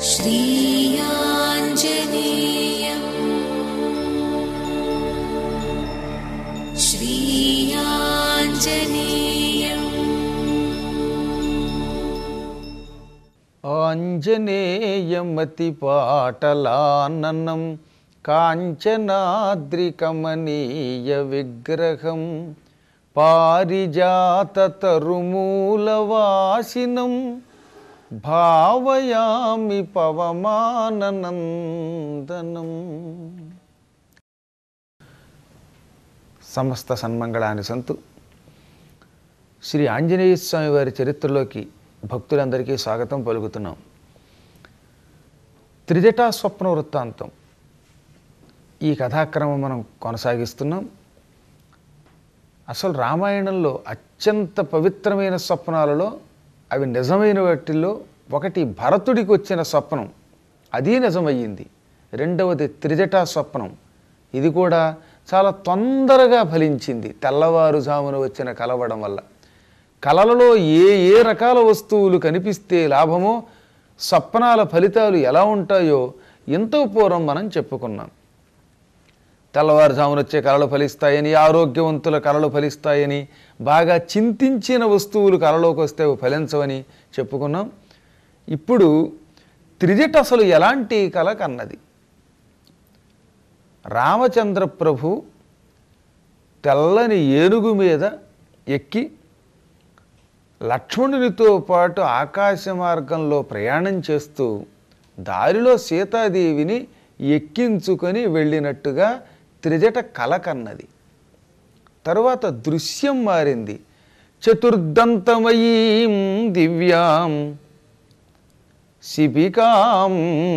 श्रीयाञ्जनेयं श्रीयाञ्जनेयम् ఆంజనేయమతిపాటలాననం కాంచనాద్రికమనీయ విగ్రహం పారిజాతతరుమూలవాసినం భావయామి పవమాననందనం. సమస్త సన్మంగళాన్ని సంతు. శ్రీ ఆంజనేయ స్వామి వారి చరిత్రలోకి భక్తులందరికీ స్వాగతం పలుకుతున్నాం. త్రిజటా స్వప్న వృత్తాంతం ఈ కథాక్రమం మనం కొనసాగిస్తున్నాం. అసలు రామాయణంలో అత్యంత పవిత్రమైన స్వప్నాలలో అవి నిజమైన వాటిల్లో ఒకటి భరతుడికి వచ్చిన స్వప్నం, అది నిజమయ్యింది. రెండవది త్రిజటా స్వప్నం, ఇది కూడా చాలా తొందరగా ఫలించింది. తెల్లవారుజామున వచ్చిన కలవడం వల్ల. కలలలో ఏ ఏ రకాల వస్తువులు కనిపిస్తే లాభమో, స్వప్నాల ఫలితాలు ఎలా ఉంటాయో ఎంతో పూర్వం మనం చెప్పుకున్నాం. తెల్లవారుజామున వచ్చే కలలు ఫలిస్తాయని, ఆరోగ్యవంతుల కలలు ఫలిస్తాయని, బాగా చింతించిన వస్తువులు కలలోకి వస్తే ఫలించవని చెప్పుకున్నాం. ఇప్పుడు త్రిజట అసలు ఎలాంటి కల కన్నది? రామచంద్ర ప్రభు తెల్లని ఏనుగు మీద ఎక్కి లక్ష్మణునితో పాటు ఆకాశ మార్గంలో ప్రయాణం చేస్తూ దారిలో సీతాదేవిని ఎక్కించుకొని వెళ్ళినట్టుగా త్రిజట కల కన్నది. తరువాత దృశ్యం మారింది. చతుర్దంతమయీం దివ్యాం శిబికాం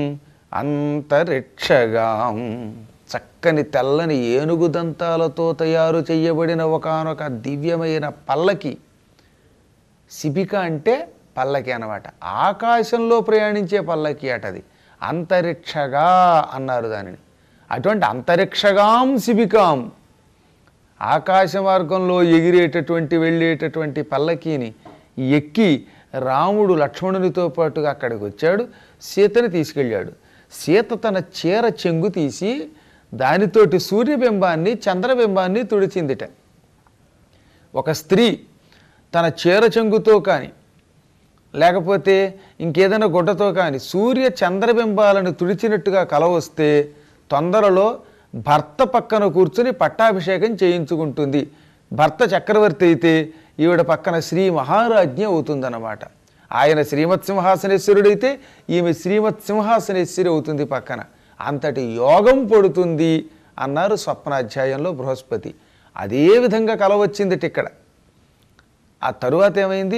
అంతరిక్షగాం. చక్కని తెల్లని ఏనుగు దంతాలతో తయారు చేయబడిన ఒకానొక దివ్యమైన పల్లకి. శిబిక అంటే పల్లకి అన్నమాట. ఆకాశంలో ప్రయాణించే పల్లకి అటది. అంతరిక్షగా అన్నారు దానిని. అటువంటి అంతరిక్షగాం శిబికాం, ఆకాశ మార్గంలో ఎగిరేటటువంటి వెళ్ళేటటువంటి పల్లకీని ఎక్కి రాముడు లక్ష్మణునితో పాటుగా అక్కడికి వచ్చాడు. సీతని తీసుకెళ్ళాడు. సీత తన చీర చెంగు తీసి దానితోటి సూర్యబింబాన్ని చంద్రబింబాన్ని తుడిచిందిట. ఒక స్త్రీ తన చీర చెంగుతో కానీ లేకపోతే ఇంకేదైనా గుడ్డతో కానీ సూర్య చంద్రబింబాలను తుడిచినట్టుగా కల వస్తే తొందరలో భర్త పక్కన కూర్చుని పట్టాభిషేకం చేయించుకుంటుంది. భర్త చక్రవర్తి అయితే ఈవిడ పక్కన శ్రీ మహారాజ్ఞి అవుతుందన్నమాట. ఆయన శ్రీమత్ సింహాసనేశ్వరుడైతే ఈమె శ్రీమత్ సింహాసనేశ్వరి అవుతుంది పక్కన. అంతటి యోగం పడుతుంది అన్నారు స్వప్నాధ్యాయంలో బృహస్పతి. అదేవిధంగా కల వచ్చింది ఇక్కడ. ఆ తరువాత ఏమైంది?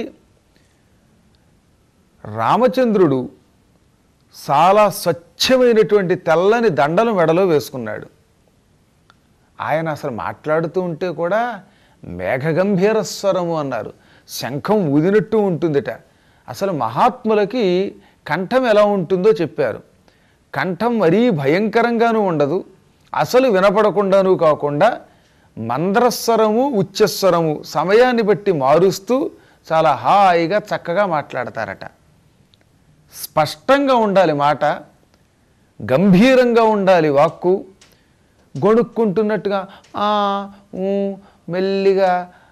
రామచంద్రుడు చాలా స్వచ్ఛమైనటువంటి తెల్లని దండలు మెడలో వేసుకున్నాడు. ఆయన అసలు మాట్లాడుతూ ఉంటే కూడా మేఘగంభీర స్వరము అన్నారు. శంఖం ఊదినట్టు ఉంటుందిట. అసలు మహాత్ములకి కంఠం ఎలా ఉంటుందో చెప్పారు. కంఠం మరీ భయంకరంగానూ ఉండదు, అసలు వినపడకుండానూ కాకుండా మంద్రస్వరము ఉచ్చస్వరము సమయాన్ని బట్టి మారుస్తూ చాలా హాయిగా చక్కగా మాట్లాడతారట. స్పష్టంగా ఉండాలి మాట, గంభీరంగా ఉండాలి వాక్కు. గొణుక్కుంటున్నట్టుగా మెల్లిగా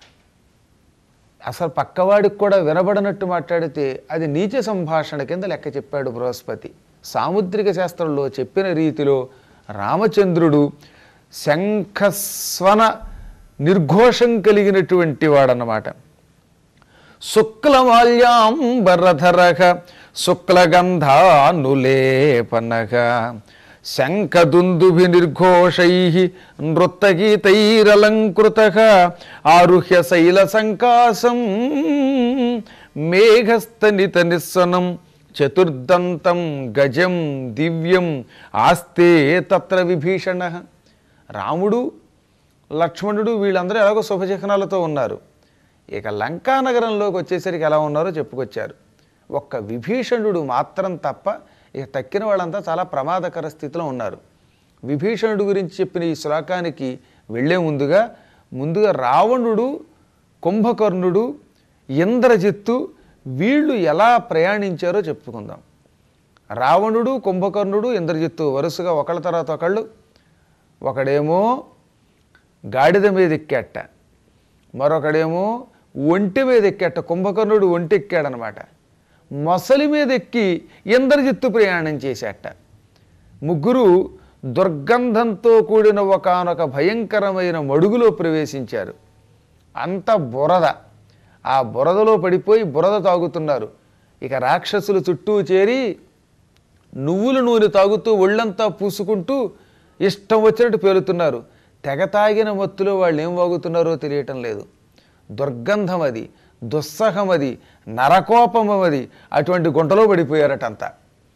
అసలు పక్కవాడికి కూడా వినబడినట్టు మాట్లాడితే అది నీచ సంభాషణ కింద లెక్క చెప్పాడు బృహస్పతి. సాముద్రిక శాస్త్రంలో చెప్పిన రీతిలో రామచంద్రుడు శంఖస్వన నిర్ఘోషం కలిగినటువంటి వాడన్నమాట. శుక్లమాల్యాంబరధరః శుక్లగంధానులేపనః శంఖదుందుభి నిర్ఘోషైః నృత్తగీతైరలంకృతః ఆరుహ్య శైల సంకాసం మేఘస్తనిత నిస్సనం చతుర్దంతం గజం దివ్యం ఆస్తే తత్ర విభీషణః. రాముడు లక్ష్మణుడు వీళ్ళందరూ ఎలాగో శుభచిహ్నాలతో ఉన్నారు. ఇక లంకా నగరంలోకి వచ్చేసరికి ఎలా ఉన్నారో చెప్పుకొచ్చారు. ఒక్క విభీషణుడు మాత్రం తప్ప ఇక తక్కిన వాళ్ళంతా చాలా ప్రమాదకర స్థితిలో ఉన్నారు. విభీషణుడు గురించి చెప్పిన ఈ శ్లోకానికి వెళ్ళే ముందుగా రావణుడు, కుంభకర్ణుడు, ఇంద్రజిత్తు వీళ్ళు ఎలా ప్రయాణించారో చెప్పుకుందాం. రావణుడు, కుంభకర్ణుడు, ఇంద్రజిత్తు వరుసగా ఒకళ్ళ తర్వాత ఒకళ్ళు, ఒకడేమో గాడిద మీద ఎక్కేట, మరొకడేమో ఒంటి మీద ఎక్కేట. కుంభకర్ణుడు ఒంటి ఎక్కాడనమాట. మొసలి మీద ఎక్కి ఇంద్రజిత్తు ప్రయాణం చేసేట. ముగ్గురు దుర్గంధంతో కూడిన ఒకానొక భయంకరమైన మడుగులో ప్రవేశించారు. అంత బురద. ఆ బురదలో పడిపోయి బురద తాగుతున్నారు. ఇక రాక్షసులు చుట్టూ చేరి నువ్వుల నూనె తాగుతూ ఒళ్ళంతా పూసుకుంటూ ఇష్టం వచ్చినట్టు పేలుతున్నారు. తెగ తాగిన మత్తులో వాళ్ళు ఏం వాగుతున్నారో తెలియటం లేదు. దుర్గంధం అది, దుస్సహం అది, నరకోపమం అది. అటువంటి గుంటలో పడిపోయారటంతా.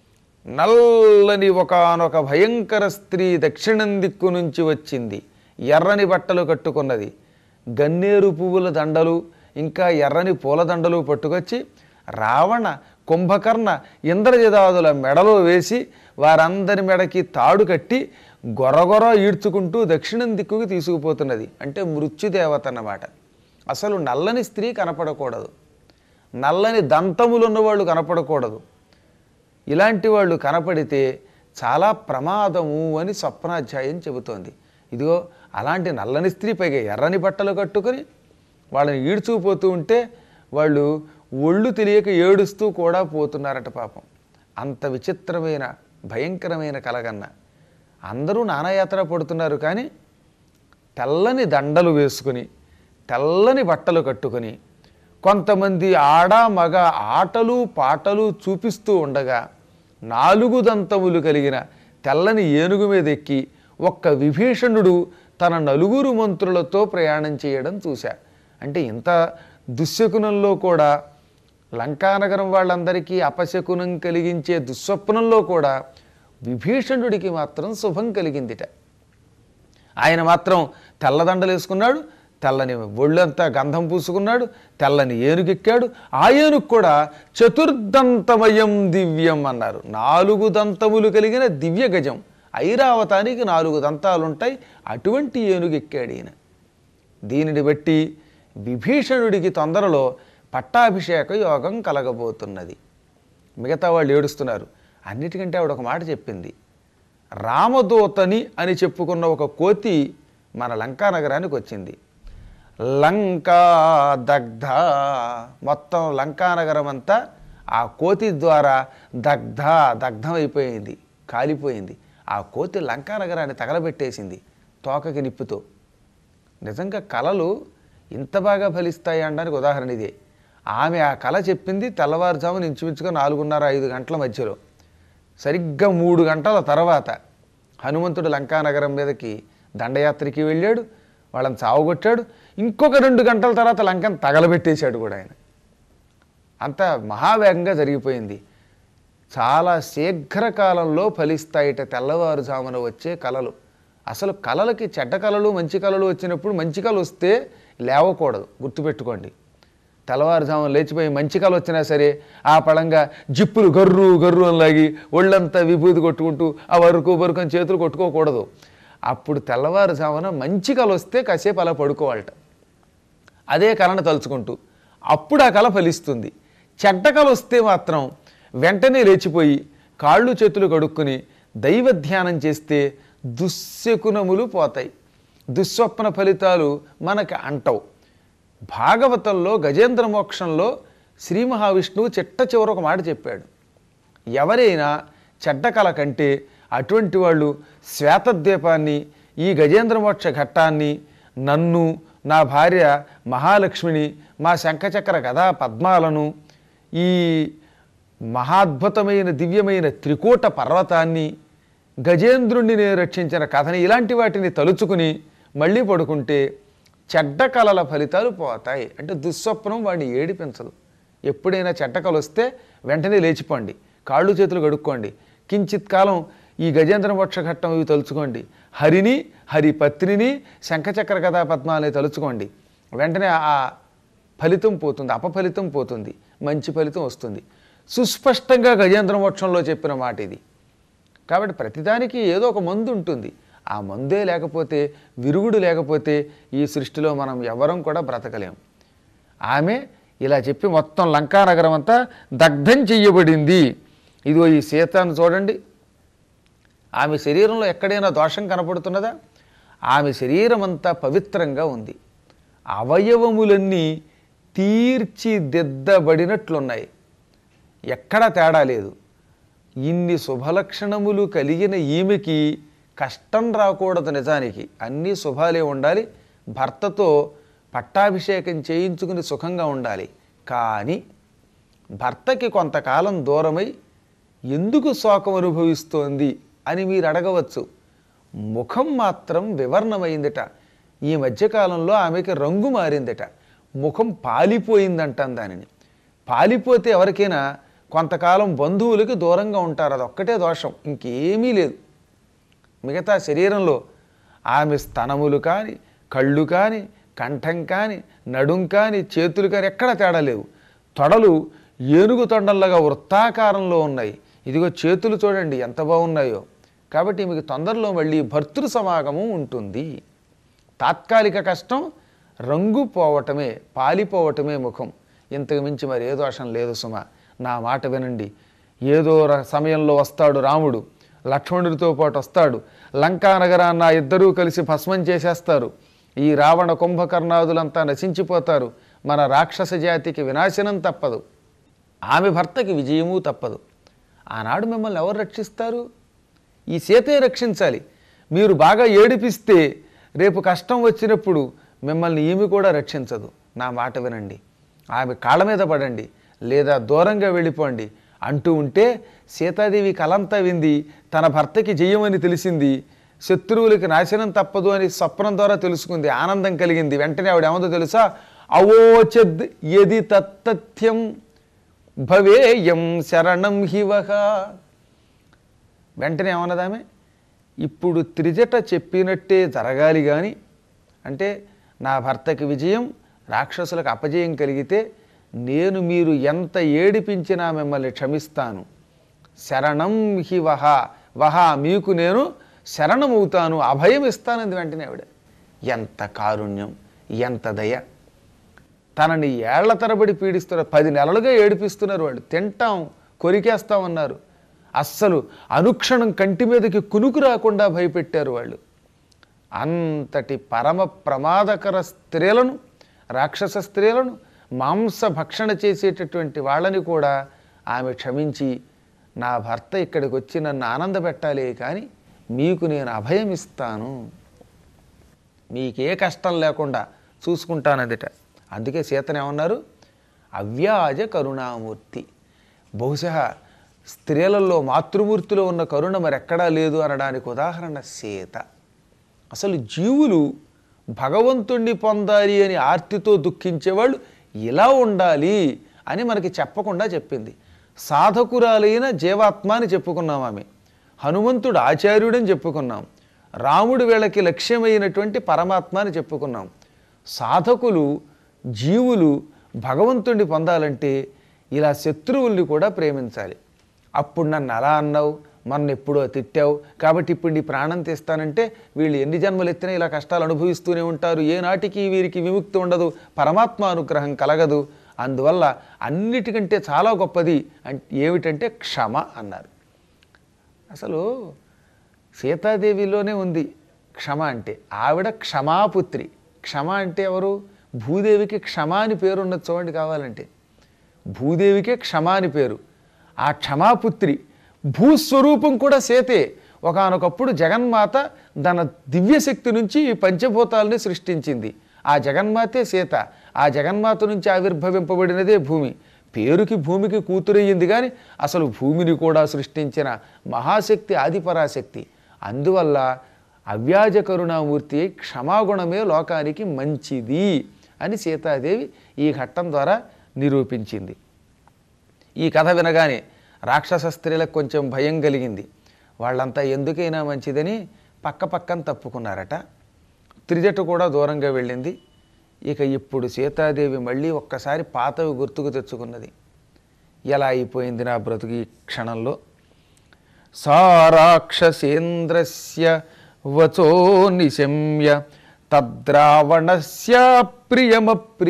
నల్లని ఒకానొక భయంకర స్త్రీ దక్షిణం దిక్కు నుంచి వచ్చింది. ఎర్రని బట్టలు కట్టుకున్నది. గన్నేరు పువ్వుల దండలు ఇంకా ఎర్రని పూలదండలు పట్టుకొచ్చి రావణ, కుంభకర్ణ, ఇంద్రజిదాదుల మెడలో వేసి వారందరి మెడకి తాడు కట్టి గొరగొర ఈడ్చుకుంటూ దక్షిణం దిక్కుకి తీసుకుపోతున్నది. అంటే మృత్యుదేవత అన్నమాట. అసలు నల్లని స్త్రీ కనపడకూడదు, నల్లని దంతములున్నవాళ్ళు కనపడకూడదు. ఇలాంటి వాళ్ళు కనపడితే చాలా ప్రమాదము అని స్వప్నాధ్యాయం చెబుతోంది. ఇదిగో అలాంటి నల్లని స్త్రీ పైగా ఎర్రని బట్టలు కట్టుకొని వాళ్ళని ఈడ్చుకుపోతూ ఉంటే వాళ్ళు ఒళ్ళు తెలియక ఏడుస్తూ కూడా పోతున్నారట పాపం. అంత విచిత్రమైన భయంకరమైన కలగన్న. అందరూ నానాయాత్ర పడుతున్నారు, కానీ తెల్లని దండలు వేసుకుని తెల్లని బట్టలు కట్టుకొని కొంతమంది ఆడ మగ ఆటలు పాటలు చూపిస్తూ ఉండగా 4 దంతములు కలిగిన తెల్లని ఏనుగు మీద ఎక్కి ఒక్క విభీషణుడు తన 4 మంత్రులతో ప్రయాణం చేయడం చూశా. అంటే ఇంత దుశ్శకునంలో కూడా, లంకానగరం వాళ్ళందరికీ అపశకునం కలిగించే దుస్వప్నంలో కూడా విభీషణుడికి మాత్రం శుభం కలిగిందిట. ఆయన మాత్రం తెల్లదండలు వేసుకున్నాడు, తెల్లని ఒళ్ళంతా గంధం పూసుకున్నాడు, తెల్లని ఏనుగెక్కాడు. ఆ ఏనుగు కూడా చతుర్దంతమయం దివ్యం అన్నారు. 4 దంతములు కలిగిన దివ్య గజం. ఐరావతానికి 4 దంతాలుంటాయి. అటువంటి ఏనుగెక్కాడు ఈయన. దీనిని బట్టి విభీషణుడికి తొందరలో పట్టాభిషేక యోగం కలగబోతున్నది. మిగతా వాళ్ళు ఏడుస్తున్నారు. అన్నిటికంటే ఆవిడ ఒక మాట చెప్పింది. రామదూతని అని చెప్పుకున్న ఒక కోతి మన లంకా నగరానికి వచ్చింది. లంకా దగ్ధ, మొత్తం లంకానగరం అంతా ఆ కోతి ద్వారా దగ్ధం అయిపోయింది, కాలిపోయింది. ఆ కోతి లంకానగరాన్ని తగలబెట్టేసింది తోకకి నిప్పుతో. నిజంగా కళలు ఇంత బాగా ఫలిస్తాయి అనడానికి ఉదాహరణ ఇదే. ఆమె ఆ కళ చెప్పింది తెల్లవారుజామున ఇంచుమించుగా 4:30-5 గంటల మధ్యలో. సరిగ్గా 3 గంటల తర్వాత హనుమంతుడు లంకానగరం మీదకి దండయాత్రకి వెళ్ళాడు, వాళ్ళని చావగొట్టాడు. ఇంకొక 2 గంటల తర్వాత లంకను తగలబెట్టేశాడు కూడా ఆయన. అంత మహావేగంగా జరిగిపోయింది. చాలా శీఘ్రకాలంలో ఫలిస్తాయిట తెల్లవారుజామున వచ్చే కళలు. అసలు కళలకి చెడ్డ కళలు మంచి కళలు వచ్చినప్పుడు మంచి కళ వస్తే లేవకూడదు, గుర్తుపెట్టుకోండి. తెల్లవారుజామున లేచిపోయి మంచి కళ వచ్చినా సరే ఆ పళంగా జిప్పులు గర్రు గర్రు అని లాగి ఒళ్ళంతా విభూతి కొట్టుకుంటూ ఆ వరకు అని చేతులు కొట్టుకోకూడదు. అప్పుడు తెల్లవారుజామున మంచి కళ వస్తే కాసేపు అలా పడుకోవాలట, అదే కళను తలుచుకుంటూ. అప్పుడు ఆ కళ ఫలిస్తుంది. చెడ్డ కళ వస్తే మాత్రం వెంటనే లేచిపోయి కాళ్ళు చేతులు కడుక్కుని దైవ ధ్యానం చేస్తే దుశ్శకునములు పోతాయి, దుస్వప్న ఫలితాలు మనకి అంటవు. భాగవతంలో గజేంద్ర మోక్షంలో శ్రీ మహావిష్ణువు చిట్ట చివర ఒక మాట చెప్పాడు. ఎవరైనా చెడ్డ కళ కంటే అటువంటి వాళ్ళు శ్వేతద్వీపాన్ని, ఈ గజేంద్ర మోక్ష ఘట్టాన్ని, నన్ను, నా భార్య మహాలక్ష్మిని, మా శంఖచక్ర గదా పద్మాలను, ఈ మహాద్భుతమైన దివ్యమైన త్రికూట పర్వతాన్ని, గజేంద్రుణ్ణి నేను రక్షించిన కథని, ఇలాంటి వాటిని తలుచుకుని మళ్ళీ పడుకుంటే చెడ్డ కళల ఫలితాలు పోతాయి. అంటే దుస్వప్నం వాడిని ఏడిపించదు. ఎప్పుడైనా చెడ్డ కళ వస్తే వెంటనే లేచిపోండి, కాళ్ళు చేతులు కడుక్కోండి, కించిత్ కాలం ఈ గజేంద్ర మోక్ష ఘట్టం ఇవి తలుచుకోండి, హరిని, హరిపత్రిని, శంఖచక్ర కథా పద్మాలని తలుచుకోండి. వెంటనే ఆ ఫలితం పోతుంది, అపఫలితం పోతుంది, మంచి ఫలితం వస్తుంది. సుస్పష్టంగా గజేంద్ర మోక్షంలో చెప్పిన మాట ఇది. కాబట్టి ప్రతిదానికి ఏదో ఒక మందు ఉంటుంది. ఆ మందే లేకపోతే, విరుగుడు లేకపోతే ఈ సృష్టిలో మనం ఎవరం కూడా బ్రతకలేం. ఆమె ఇలా చెప్పి మొత్తం లంకానగరం అంతా దగ్ధం చెయ్యబడింది. ఇదిగో ఈ సీతను చూడండి, ఆమె శరీరంలో ఎక్కడైనా దోషం కనపడుతున్నదా? ఆమె శరీరం అంతా పవిత్రంగా ఉంది, అవయవములన్నీ తీర్చిదిద్దబడినట్లున్నాయి, ఎక్కడా తేడా లేదు. ఇన్ని శుభలక్షణములు కలిగిన ఈమెకి కష్టం రాకూడదు. నిజానికి అన్నీ శుభాలే ఉండాలి, భర్తతో పట్టాభిషేకం చేయించుకుని సుఖంగా ఉండాలి. కానీ భర్తకి కొంతకాలం దూరమై ఎందుకు శోకం అనుభవిస్తోంది అని మీరు అడగవచ్చు. ముఖం మాత్రం వివర్ణమైందిట. ఈ మధ్యకాలంలో ఆమెకి రంగు మారిందిట, ముఖం పాలిపోయిందంటాం దానిని. పాలిపోతే ఎవరికైనా కొంతకాలం బంధువులకి దూరంగా ఉంటారు, అదొక్కటే దోషం, ఇంకేమీ లేదు. మిగతా శరీరంలో ఆమె స్తనములు కానీ, కళ్ళు కానీ, కంఠం కానీ, నడుం కానీ, చేతులు కానీ ఎక్కడ తేడా లేవు. తొడలు ఏనుగు తొండల్లాగా వృత్తాకారంలో ఉన్నాయి. ఇదిగో చేతులు చూడండి ఎంత బాగున్నాయో. కాబట్టి మీకు తొందరలో మళ్ళీ భర్తృ సమాగమం ఉంటుంది. తాత్కాలిక కష్టం రంగు పోవటమే, పాలిపోవటమే ముఖం, ఇంతకు మించి మరి ఏ దోషం లేదు సుమ. నా మాట వినండి. ఏదో సమయంలో వస్తాడు రాముడు, లక్ష్మణుడితో పాటు వస్తాడు. లంకా నగరాన్న ఇద్దరూ కలిసి భస్మం చేసేస్తారు. ఈ రావణ కుంభకర్ణాదులంతా నశించిపోతారు. మన రాక్షస జాతికి వినాశనం తప్పదు, ఆమె భర్తకి విజయము తప్పదు. ఆనాడు మిమ్మల్ని ఎవరు రక్షిస్తారు? ఈ సీతే రక్షించాలి. మీరు బాగా ఏడిపిస్తే రేపు కష్టం వచ్చినప్పుడు మిమ్మల్ని ఈమె కూడా రక్షించదు. నా మాట వినండి, ఆమె కాళ్ళ మీద పడండి, లేదా దూరంగా వెళ్ళిపోండి అంటూ ఉంటే సీతాదేవి కలంతా వింది, తన భర్తకి జయమని తెలిసింది, శత్రువులకి నాశనం తప్పదు అని స్వప్నం ద్వారా తెలుసుకుంది, ఆనందం కలిగింది. వెంటనే ఆవిడ ఏమందో తెలుసా? అవోచద్ యది తత్తథ్యం భవేయం శరణం హివహ. వెంటనే ఏమన్నదామె? ఇప్పుడు త్రిజట చెప్పినట్టే జరగాలి కానీ, అంటే నా భర్తకి విజయం, రాక్షసులకు అపజయం కలిగితే నేను మీరు ఎంత ఏడిపించినా మిమ్మల్ని క్షమిస్తాను. శరణం హి వహ, వహ మీకు నేను శరణమవుతాను, అభయం ఇస్తానంది వెంటనే ఆవిడ. ఎంత కారుణ్యం, ఎంత దయ! తనని ఏళ్ల తరబడి పీడిస్తున్నారు, 10 నెలలుగా ఏడిపిస్తున్నారు వాళ్ళు, తింటాం కొరికేస్తామన్నారు, అస్సలు అనుక్షణం కంటి మీదకి కునుకు రాకుండా భయపెట్టారు వాళ్ళు. అంతటి పరమ ప్రమాదకర స్త్రీలను, రాక్షస స్త్రీలను, మాంస భక్షణ చేసేటటువంటి వాళ్ళని కూడా ఆమె క్షమించి, నా భర్త ఇక్కడికి వచ్చి నన్ను ఆనందపెట్టాలి కానీ మీకు నేను అభయం ఇస్తాను, మీకే కష్టం లేకుండా చూసుకుంటానదిట. అందుకే సీతను ఏమన్నారు? అవ్యాజ కరుణామూర్తి. బహుశా స్త్రీలలో మాతృమూర్తిలో ఉన్న కరుణ మరెక్కడా లేదు అనడానికి ఉదాహరణ సీత. అసలు జీవులు భగవంతుణ్ణి పొందాలి అని ఆర్తితో దుఃఖించేవాళ్ళు ఇలా ఉండాలి అని మనకి చెప్పకుండా చెప్పింది. సాధకురాలైన జీవాత్మ అని చెప్పుకున్నాం ఆమె, హనుమంతుడు ఆచార్యుడని చెప్పుకున్నాం, రాముడు వీళ్ళకి లక్ష్యమైనటువంటి పరమాత్మ అని చెప్పుకున్నాం. సాధకులు, జీవులు భగవంతుణ్ణి పొందాలంటే ఇలా శత్రువుల్ని కూడా ప్రేమించాలి. అప్పుడు నన్ను అలా అన్నావు, మొన్న ఎప్పుడో తిట్టావు, కాబట్టి ఇప్పుడు నీ ప్రాణం తీస్తానంటే వీళ్ళు ఎన్ని జన్మలు ఎత్తినా ఇలా కష్టాలు అనుభవిస్తూనే ఉంటారు, ఏనాటికి వీరికి విముక్తి ఉండదు, పరమాత్మ అనుగ్రహం కలగదు. అందువల్ల అన్నిటికంటే చాలా గొప్పది ఏమిటంటే క్షమ అన్నారు. అసలు సీతాదేవిలోనే ఉంది క్షమ అంటే. ఆవిడ క్షమాపుత్రి. క్షమ అంటే ఎవరు? భూదేవికి క్షమ అని పేరు ఉన్నది చూడండి కావాలంటే. భూదేవికే క్షమ అని పేరు. ఆ క్షమాపుత్రి భూస్వరూపం కూడా సీతే. ఒకానొకప్పుడు జగన్మాత తన దివ్యశక్తి నుంచి పంచభూతాలని సృష్టించింది. ఆ జగన్మాతే సీత. ఆ జగన్మాత నుంచి ఆవిర్భవింపబడినదే భూమి. పేరుకి భూమికి కూతురయ్యింది కానీ అసలు భూమిని కూడా సృష్టించిన మహాశక్తి ఆదిపరాశక్తి. అందువల్ల అవ్యాజ కరుణామూర్తి క్షమాగుణమే లోకానికి మంచిది అని సీతాదేవి ఈ ఘట్టం ద్వారా నిరూపించింది. ఈ కథ వినగానే రాక్షస స్త్రీలకు కొంచెం భయం కలిగింది. వాళ్ళంతా ఎందుకైనా మంచిదని పక్కన తప్పుకున్నారట. త్రిజట కూడా దూరంగా వెళ్ళింది. ఇక ఇప్పుడు సీతాదేవి మళ్ళీ ఒక్కసారి పాతవి గుర్తుకు తెచ్చుకున్నది. ఎలా అయిపోయింది నా బ్రతుకు ఈ క్షణంలో. సా రాక్షసేంద్రస్య వచో నిశమ్య తద్రావణస్య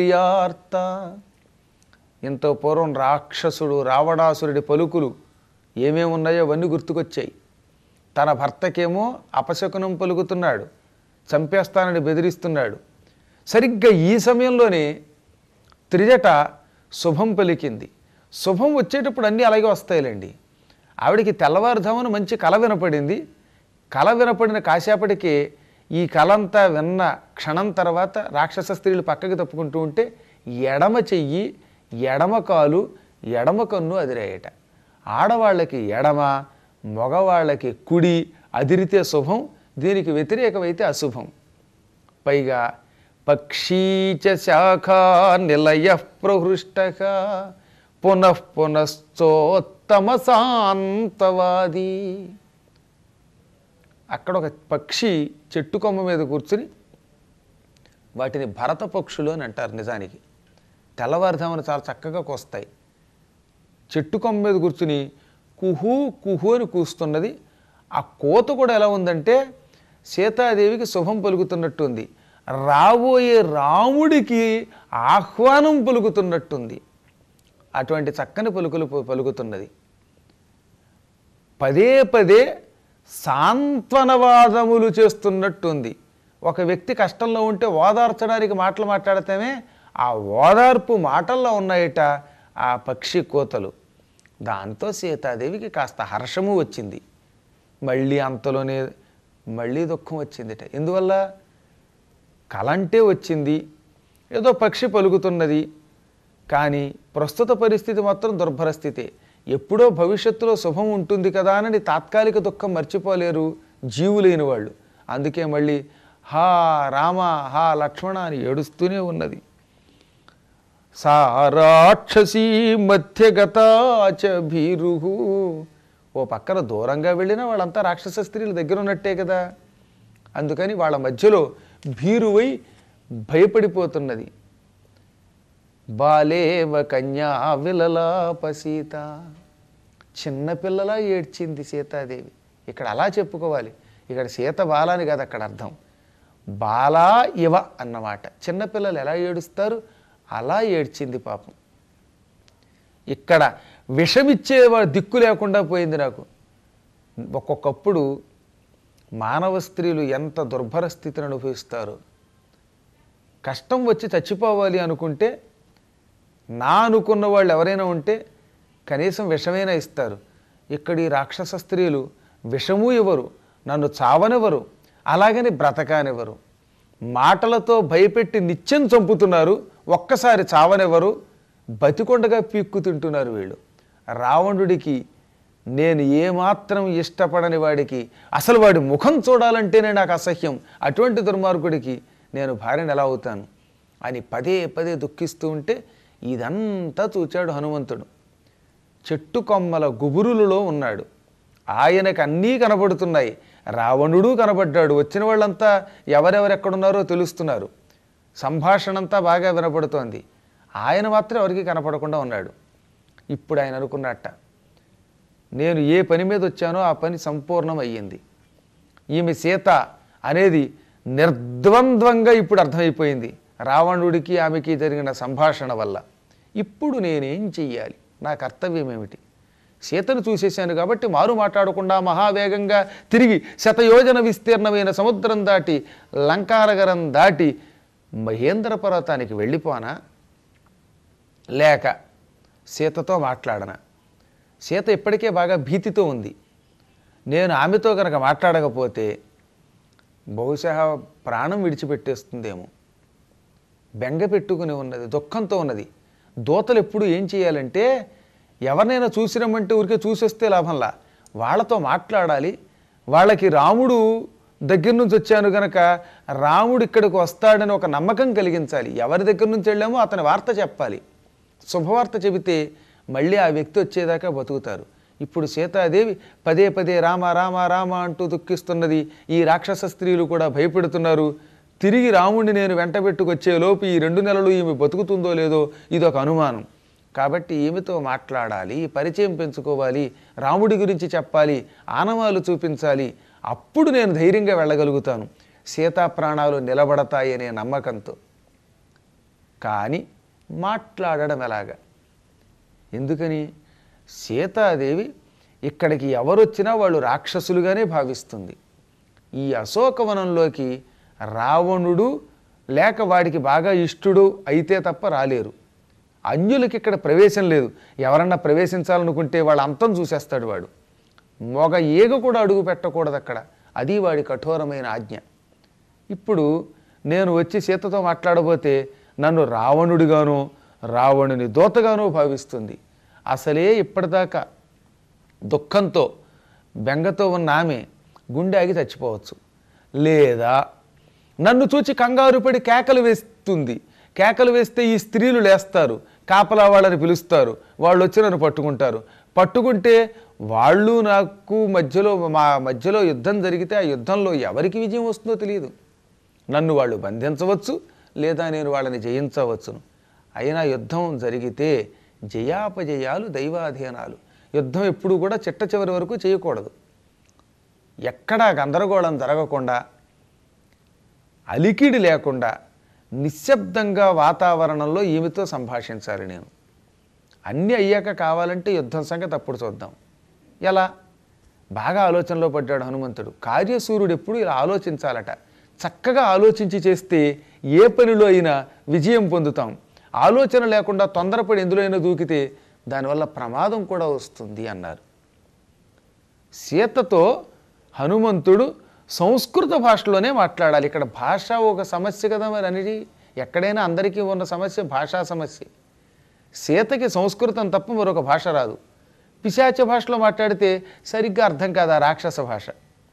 ప్రియమప్రియార్త. ఇంత పూర్వం రాక్షసుడు రావణాసురుడి పలుకులు ఏమేమి ఉన్నాయో అవన్నీ గుర్తుకొచ్చాయి. తన భర్తకేమో అపశకునం పలుకుతున్నాడు, చంపేస్తానని బెదిరిస్తున్నాడు. సరిగ్గా ఈ సమయంలోనే త్రిజట శుభం పలికింది. శుభం వచ్చేటప్పుడు అన్నీ అలాగే వస్తాయిలేండి. ఆవిడికి తెల్లవారుజామున మంచి కల వినపడింది. కల వినపడిన కాసేపటికి ఈ కలంతా విన్న క్షణం తర్వాత రాక్షస స్త్రీలు పక్కకి తప్పుకుంటూ ఉంటే ఎడమ చెయ్యి, ఎడమ కాలు, ఎడమ కన్ను అదిరాయట. ఆడవాళ్ళకి ఎడమ, మగవాళ్ళకి కుడి అదిరితే శుభం, దీనికి వ్యతిరేకమైతే అశుభం. పైగా పక్షీచ శాఖా నిలయ ప్రహృష్ట పునఃపునశ్చోత్తమ శాంతవాది. అక్కడ ఒక పక్షి చెట్టు కొమ్మ మీద కూర్చుని, వాటిని భరత పక్షులు అని అంటారు. నిజానికి తెల్లవారుజామున చాలా చక్కగా కూస్తాయి. చెట్టు కొమ్మ మీద కూర్చుని కుహు కుహు అని కూస్తున్నది. ఆ కోత కూడా ఎలా ఉందంటే సీతాదేవికి శుభం పలుకుతున్నట్టుంది, రాబోయే రాముడికి ఆహ్వానం పలుకుతున్నట్టుంది. అటువంటి చక్కని పలుకులు పలుకుతున్నది. పదే పదే సాంత్వనవాదములు చేస్తున్నట్టుంది. ఒక వ్యక్తి కష్టంలో ఉంటే ఓదార్చడానికి మాటలు మాట్లాడితేనే ఆ ఓదార్పు మాటల్లో ఉన్నాయట ఆ పక్షి కోతలు. దాంతో సీతాదేవికి కాస్త హర్షము వచ్చింది. మళ్ళీ అంతలోనే మళ్ళీ దుఃఖం వచ్చిందిట. ఎందువల్ల? కలంటే వచ్చింది, ఏదో పక్షి పలుకుతున్నది, కానీ ప్రస్తుత పరిస్థితి మాత్రం దుర్భర స్థితి. ఎప్పుడో భవిష్యత్తులో శుభం ఉంటుంది కదా అని తాత్కాలిక దుఃఖం మర్చిపోలేరు జీవులైన వాళ్ళు. అందుకే మళ్ళీ హా రామ, హా లక్ష్మణ అని ఏడుస్తూనే ఉన్నది. సా రాక్షసీ మధ్యగతాచ భీరు. ఓ పక్కన దూరంగా వెళ్ళినా వాళ్ళంతా రాక్షస స్త్రీలు దగ్గర ఉన్నట్టే కదా. అందుకని వాళ్ళ మధ్యలో భీరువై భయపడిపోతున్నది. బాలేవ కన్యా విలలాప సీత. చిన్నపిల్లలా ఏడ్చింది సీతాదేవి. ఇక్కడ అలా చెప్పుకోవాలి. ఇక్కడ సీత బాలాని కాదు అక్కడ అర్థం, బాలా ఇవ అన్నమాట. చిన్నపిల్లలు ఎలా ఏడుస్తారు అలా ఏడ్చింది పాపం. ఇక్కడ విషమిచ్చేవాడు దిక్కు లేకుండా పోయింది నాకు. ఒక్కొక్కప్పుడు మానవ స్త్రీలు ఎంత దుర్భర స్థితిని అనుభవిస్తారు. కష్టం వచ్చి చచ్చిపోవాలి అనుకుంటే, నా అనుకున్న వాళ్ళు ఎవరైనా ఉంటే కనీసం విషమైనా ఇస్తారు. ఇక్కడ ఈ రాక్షస స్త్రీలు విషము ఇవ్వరు, నన్ను చావనివ్వరు, అలాగని బ్రతకానివ్వరు. మాటలతో భయపెట్టి నిత్యం చంపుతున్నారు, ఒక్కసారి చావనివ్వరు, బతికొండగా పీక్కు తింటున్నారు వీళ్ళు. రావణుడికి నేను ఏమాత్రం ఇష్టపడని వాడికి, అసలు వాడి ముఖం చూడాలంటేనే నాకు అసహ్యం, అటువంటి దుర్మార్గుడికి నేను భార్యను ఎలా అవుతాను అని పదే పదే దుఃఖిస్తూ ఉంటే ఇదంతా చూచాడు హనుమంతుడు. చెట్టు కొమ్మల గుబురులలో ఉన్నాడు. ఆయనకు అన్నీ కనబడుతున్నాయి. రావణుడు కనబడ్డాడు. వచ్చిన వాళ్ళంతా ఎవరెవరెక్కడున్నారో తెలుస్తున్నారు. సంభాషణ అంతా బాగా వినపడుతోంది. ఆయన మాత్రం ఎవరికి కనపడకుండా ఉన్నాడు. ఇప్పుడు ఆయన అనుకున్నట్ట, నేను ఏ పని మీద వచ్చానో ఆ పని సంపూర్ణం అయ్యింది. ఈమె సీత అనేది నిర్ద్వంద్వంగా ఇప్పుడు అర్థమైపోయింది రావణుడికి ఆమెకి జరిగిన సంభాషణ వల్ల. ఇప్పుడు నేనేం చెయ్యాలి? నా కర్తవ్యం ఏమిటి? సీతను చూసేశాను కాబట్టి మారు మాట్లాడకుండా మహావేగంగా తిరిగి శతయోజన విస్తీర్ణమైన సముద్రం దాటి లంకానగరం దాటి మహేంద్ర పర్వతానికి వెళ్ళిపోనా, లేక సీతతో మాట్లాడనా? సీత ఇప్పటికే బాగా భీతితో ఉంది. నేను ఆమెతో కనుక మాట్లాడకపోతే బహుశా ప్రాణం విడిచిపెట్టేస్తుందేమో. బెంగ పెట్టుకుని ఉన్నది, దుఃఖంతో ఉన్నది. దూతలు ఎప్పుడు ఏం చేయాలంటే, ఎవరినైనా చూసిరమ్మంటే ఊరికే చూసేస్తే లాభంలా, వాళ్ళతో మాట్లాడాలి. వాళ్ళకి రాముడు దగ్గర నుంచి వచ్చాను గనక రాముడు ఇక్కడికి వస్తాడని ఒక నమ్మకం కలిగించాలి. ఎవరి దగ్గర నుంచి వెళ్ళామో అతని వార్త చెప్పాలి. శుభవార్త చెబితే మళ్ళీ ఆ వ్యక్తి వచ్చేదాకా బతుకుతారు. ఇప్పుడు సీతాదేవి పదే పదే రామ రామ రామ అంటూ దుఃఖిస్తున్నది. ఈ రాక్షస స్త్రీలు కూడా భయపెడుతున్నారు. తిరిగి రాముడిని నేను వెంటబెట్టుకొచ్చేలోపు ఈ 2 నెలలు ఈమె బతుకుతుందో లేదో ఇదొక అనుమానం. కాబట్టి ఈమెతో మాట్లాడాలి, పరిచయం పెంచుకోవాలి, రాముడి గురించి చెప్పాలి, ఆనవాలు చూపించాలి. అప్పుడు నేను ధైర్యంగా వెళ్ళగలుగుతాను, సీతా ప్రాణాలు నిలబడతాయి అనే నమ్మకంతో. కానీ మాట్లాడడం ఎలాగా? ఎందుకని? సీతాదేవి ఇక్కడికి ఎవరొచ్చినా వాళ్ళు రాక్షసులుగానే భావిస్తుంది. ఈ అశోకవనంలోకి రావణుడు లేక వాడికి బాగా ఇష్టుడు అయితే తప్ప రాలేరు. అన్యులకి ఇక్కడ ప్రవేశం లేదు. ఎవరన్నా ప్రవేశించాలనుకుంటే వాళ్ళ అంతం చూసేస్తాడు వాడు. మొగ ఈగ కూడా అడుగు పెట్టకూడదు అక్కడ. అది వాడి కఠోరమైన ఆజ్ఞ. ఇప్పుడు నేను వచ్చి సీతతో మాట్లాడబోతే నన్ను రావణుడిగానో రావణుని దూతగానో భావిస్తుంది. అసలే ఇప్పటిదాకా దుఃఖంతో బెంగతో ఉన్న ఆమె గుండె ఆగి చచ్చిపోవచ్చు. లేదా నన్ను చూచి కంగారు పడి కేకలు వేస్తుంది. కేకలు వేస్తే ఈ స్త్రీలు లేస్తారు, కాపలా వాళ్ళని పిలుస్తారు, వాళ్ళు వచ్చి నన్ను పట్టుకుంటారు. పట్టుకుంటే వాళ్ళు నాకు మా మధ్యలో యుద్ధం జరిగితే ఆ యుద్ధంలో ఎవరికి విజయం వస్తుందో తెలియదు. నన్ను వాళ్ళు బంధించవచ్చు, లేదా నేను వాళ్ళని జయించవచ్చును. అయినా యుద్ధం జరిగితే జయాపజయాలు దైవాధీనాలు. యుద్ధం ఎప్పుడు కూడా చిట్ట చివరి వరకు చేయకూడదు. ఎక్కడా గందరగోళం జరగకుండా, అలికిడి లేకుండా నిశ్శబ్దంగా వాతావరణంలో ఈమెతో సంభాషించాలి నేను. అన్నీ అయ్యాక కావాలంటే యుద్ధం సంగతి అప్పుడు చూద్దాం. ఎలా? బాగా ఆలోచనలో పడ్డాడు హనుమంతుడు. కార్యసూర్యుడు ఎప్పుడు ఇలా ఆలోచించాలట. చక్కగా ఆలోచించి చేస్తే ఏ పనిలో అయినా విజయం పొందుతాం. ఆలోచన లేకుండా తొందరపడి ఎందులో అయినా దూకితే దానివల్ల ప్రమాదం కూడా వస్తుంది అన్నారు. సీతతో హనుమంతుడు సంస్కృత భాషలోనే మాట్లాడాలి. ఇక్కడ భాష ఒక సమస్య కదా మరి అనేది. ఎక్కడైనా అందరికీ ఉన్న సమస్య భాషా సమస్య. సీతకి సంస్కృతం తప్ప మరొక భాష రాదు. పిశాచ భాషలో మాట్లాడితే సరిగ్గా అర్థం కాదు, ఆ రాక్షస భాష.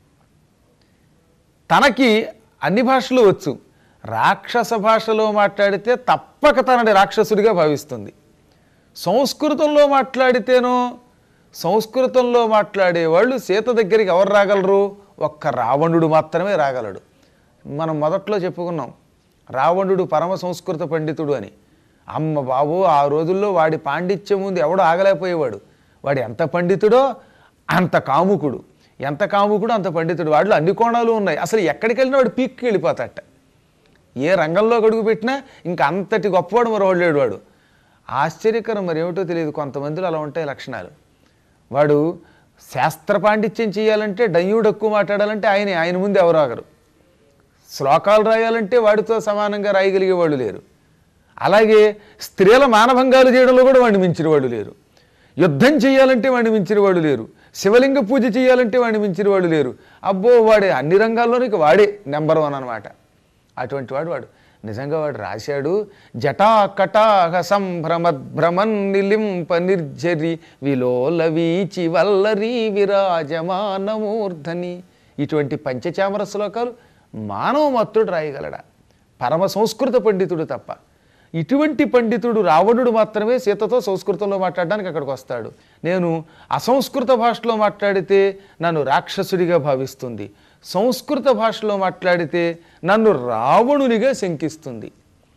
తనకి అన్ని భాషలు వచ్చు, రాక్షస భాషలో మాట్లాడితే తప్పక తనని రాక్షసుడిగా భావిస్తుంది. సంస్కృతంలో మాట్లాడితేనో, సంస్కృతంలో మాట్లాడేవాళ్ళు సీత దగ్గరికి ఎవరు రాగలరు? ఒక్క రావణుడు మాత్రమే రాగలడు. మనం మొదట్లో చెప్పుకున్నాం రావణుడు పరమ సంస్కృత పండితుడు అని. అమ్మ బాబు, ఆ రోజుల్లో వాడి పాండిత్యం ముందు ఎవడో ఆగలేకపోయేవాడు. వాడు ఎంత పండితుడో అంత కాముకుడు, ఎంత కాముకుడు అంత పండితుడు. వాడిలో అన్ని కోణాలు ఉన్నాయి. అసలు ఎక్కడికి వెళ్ళినా వాడు పీక్కి వెళ్ళిపోతాట. ఏ రంగంలో అడుగు పెట్టినా ఇంకా అంతటి గొప్పవాడు మరొకడు లేడు వాడు. ఆశ్చర్యకరం మరి ఏమిటో తెలియదు, కొంతమందిలో అలా ఉంటాయి లక్షణాలు. వాడు శాస్త్ర పాండిత్యం చేయాలంటే డయ్యూడు ఎక్కువ మాట్లాడాలంటే ఆయన ముందు ఎవరు ఆగరు. శ్లోకాలు రాయాలంటే వాడితో సమానంగా రాయగలిగే వాళ్ళు లేరు. అలాగే స్త్రీల మానభంగాలు చేయడంలో కూడా వాడిని మించిన వాళ్ళు లేరు. యుద్ధం చేయాలంటే వాడిని మించిన వాళ్ళు లేరు. శివలింగ పూజ చేయాలంటే వాడిని మించిన వాళ్ళు లేరు. అబ్బో, వాడే అన్ని రంగాల్లోనికి వాడే నెంబర్ 1 అనమాట. అటువంటి వాడు నిజంగా వాడు రాశాడు. జటాకటాహ సంభ్రమద్భ్రమన్ నిలింప నిర్జరి విలోల వీచి వల్లరీ విరాజమానమూర్ధని. ఇటువంటి పంచచామర శ్లోకాలు మానవ మత్తుడు రాయగలడా? పరమ సంస్కృత పండితుడు తప్ప. ఇటువంటి పండితుడు రావణుడు మాత్రమే సీతతో సంస్కృతంలో మాట్లాడడానికి అక్కడికి వస్తాడు. నేను అసంస్కృత భాషలో మాట్లాడితే నన్ను రాక్షసుడిగా భావిస్తుంది, సంస్కృత భాషలో మాట్లాడితే నన్ను రావణునిగా శంకిస్తుంది.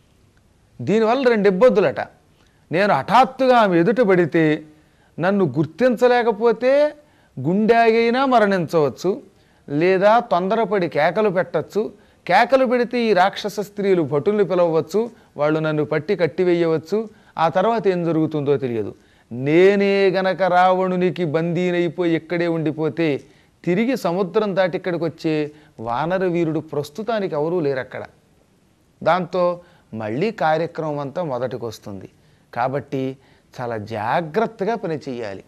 దీనివల్ల 2 ఇబ్బందులట. నేను హఠాత్తుగా ఆమె ఎదుట పడితే నన్ను గుర్తించలేకపోతే గుండెగైనా మరణించవచ్చు, లేదా తొందరపడి కేకలు పెట్టచ్చు. కేకలు పెడితే ఈ రాక్షస స్త్రీలు భటుల్ని పిలవచ్చు, వాళ్ళు నన్ను పట్టి కట్టివేయవచ్చు. ఆ తర్వాత ఏం జరుగుతుందో తెలియదు. నేనే గనక రావణునికి బందీనైపోయి ఇక్కడే ఉండిపోతే తిరిగి సముద్రం దాటి ఇక్కడికి వచ్చే వానర వీరుడు ప్రస్తుతానికి ఎవరూ లేరక్కడ. దాంతో మళ్ళీ కార్యక్రమం అంతా మొదటికి వస్తుంది. కాబట్టి చాలా జాగ్రత్తగా పనిచేయాలి.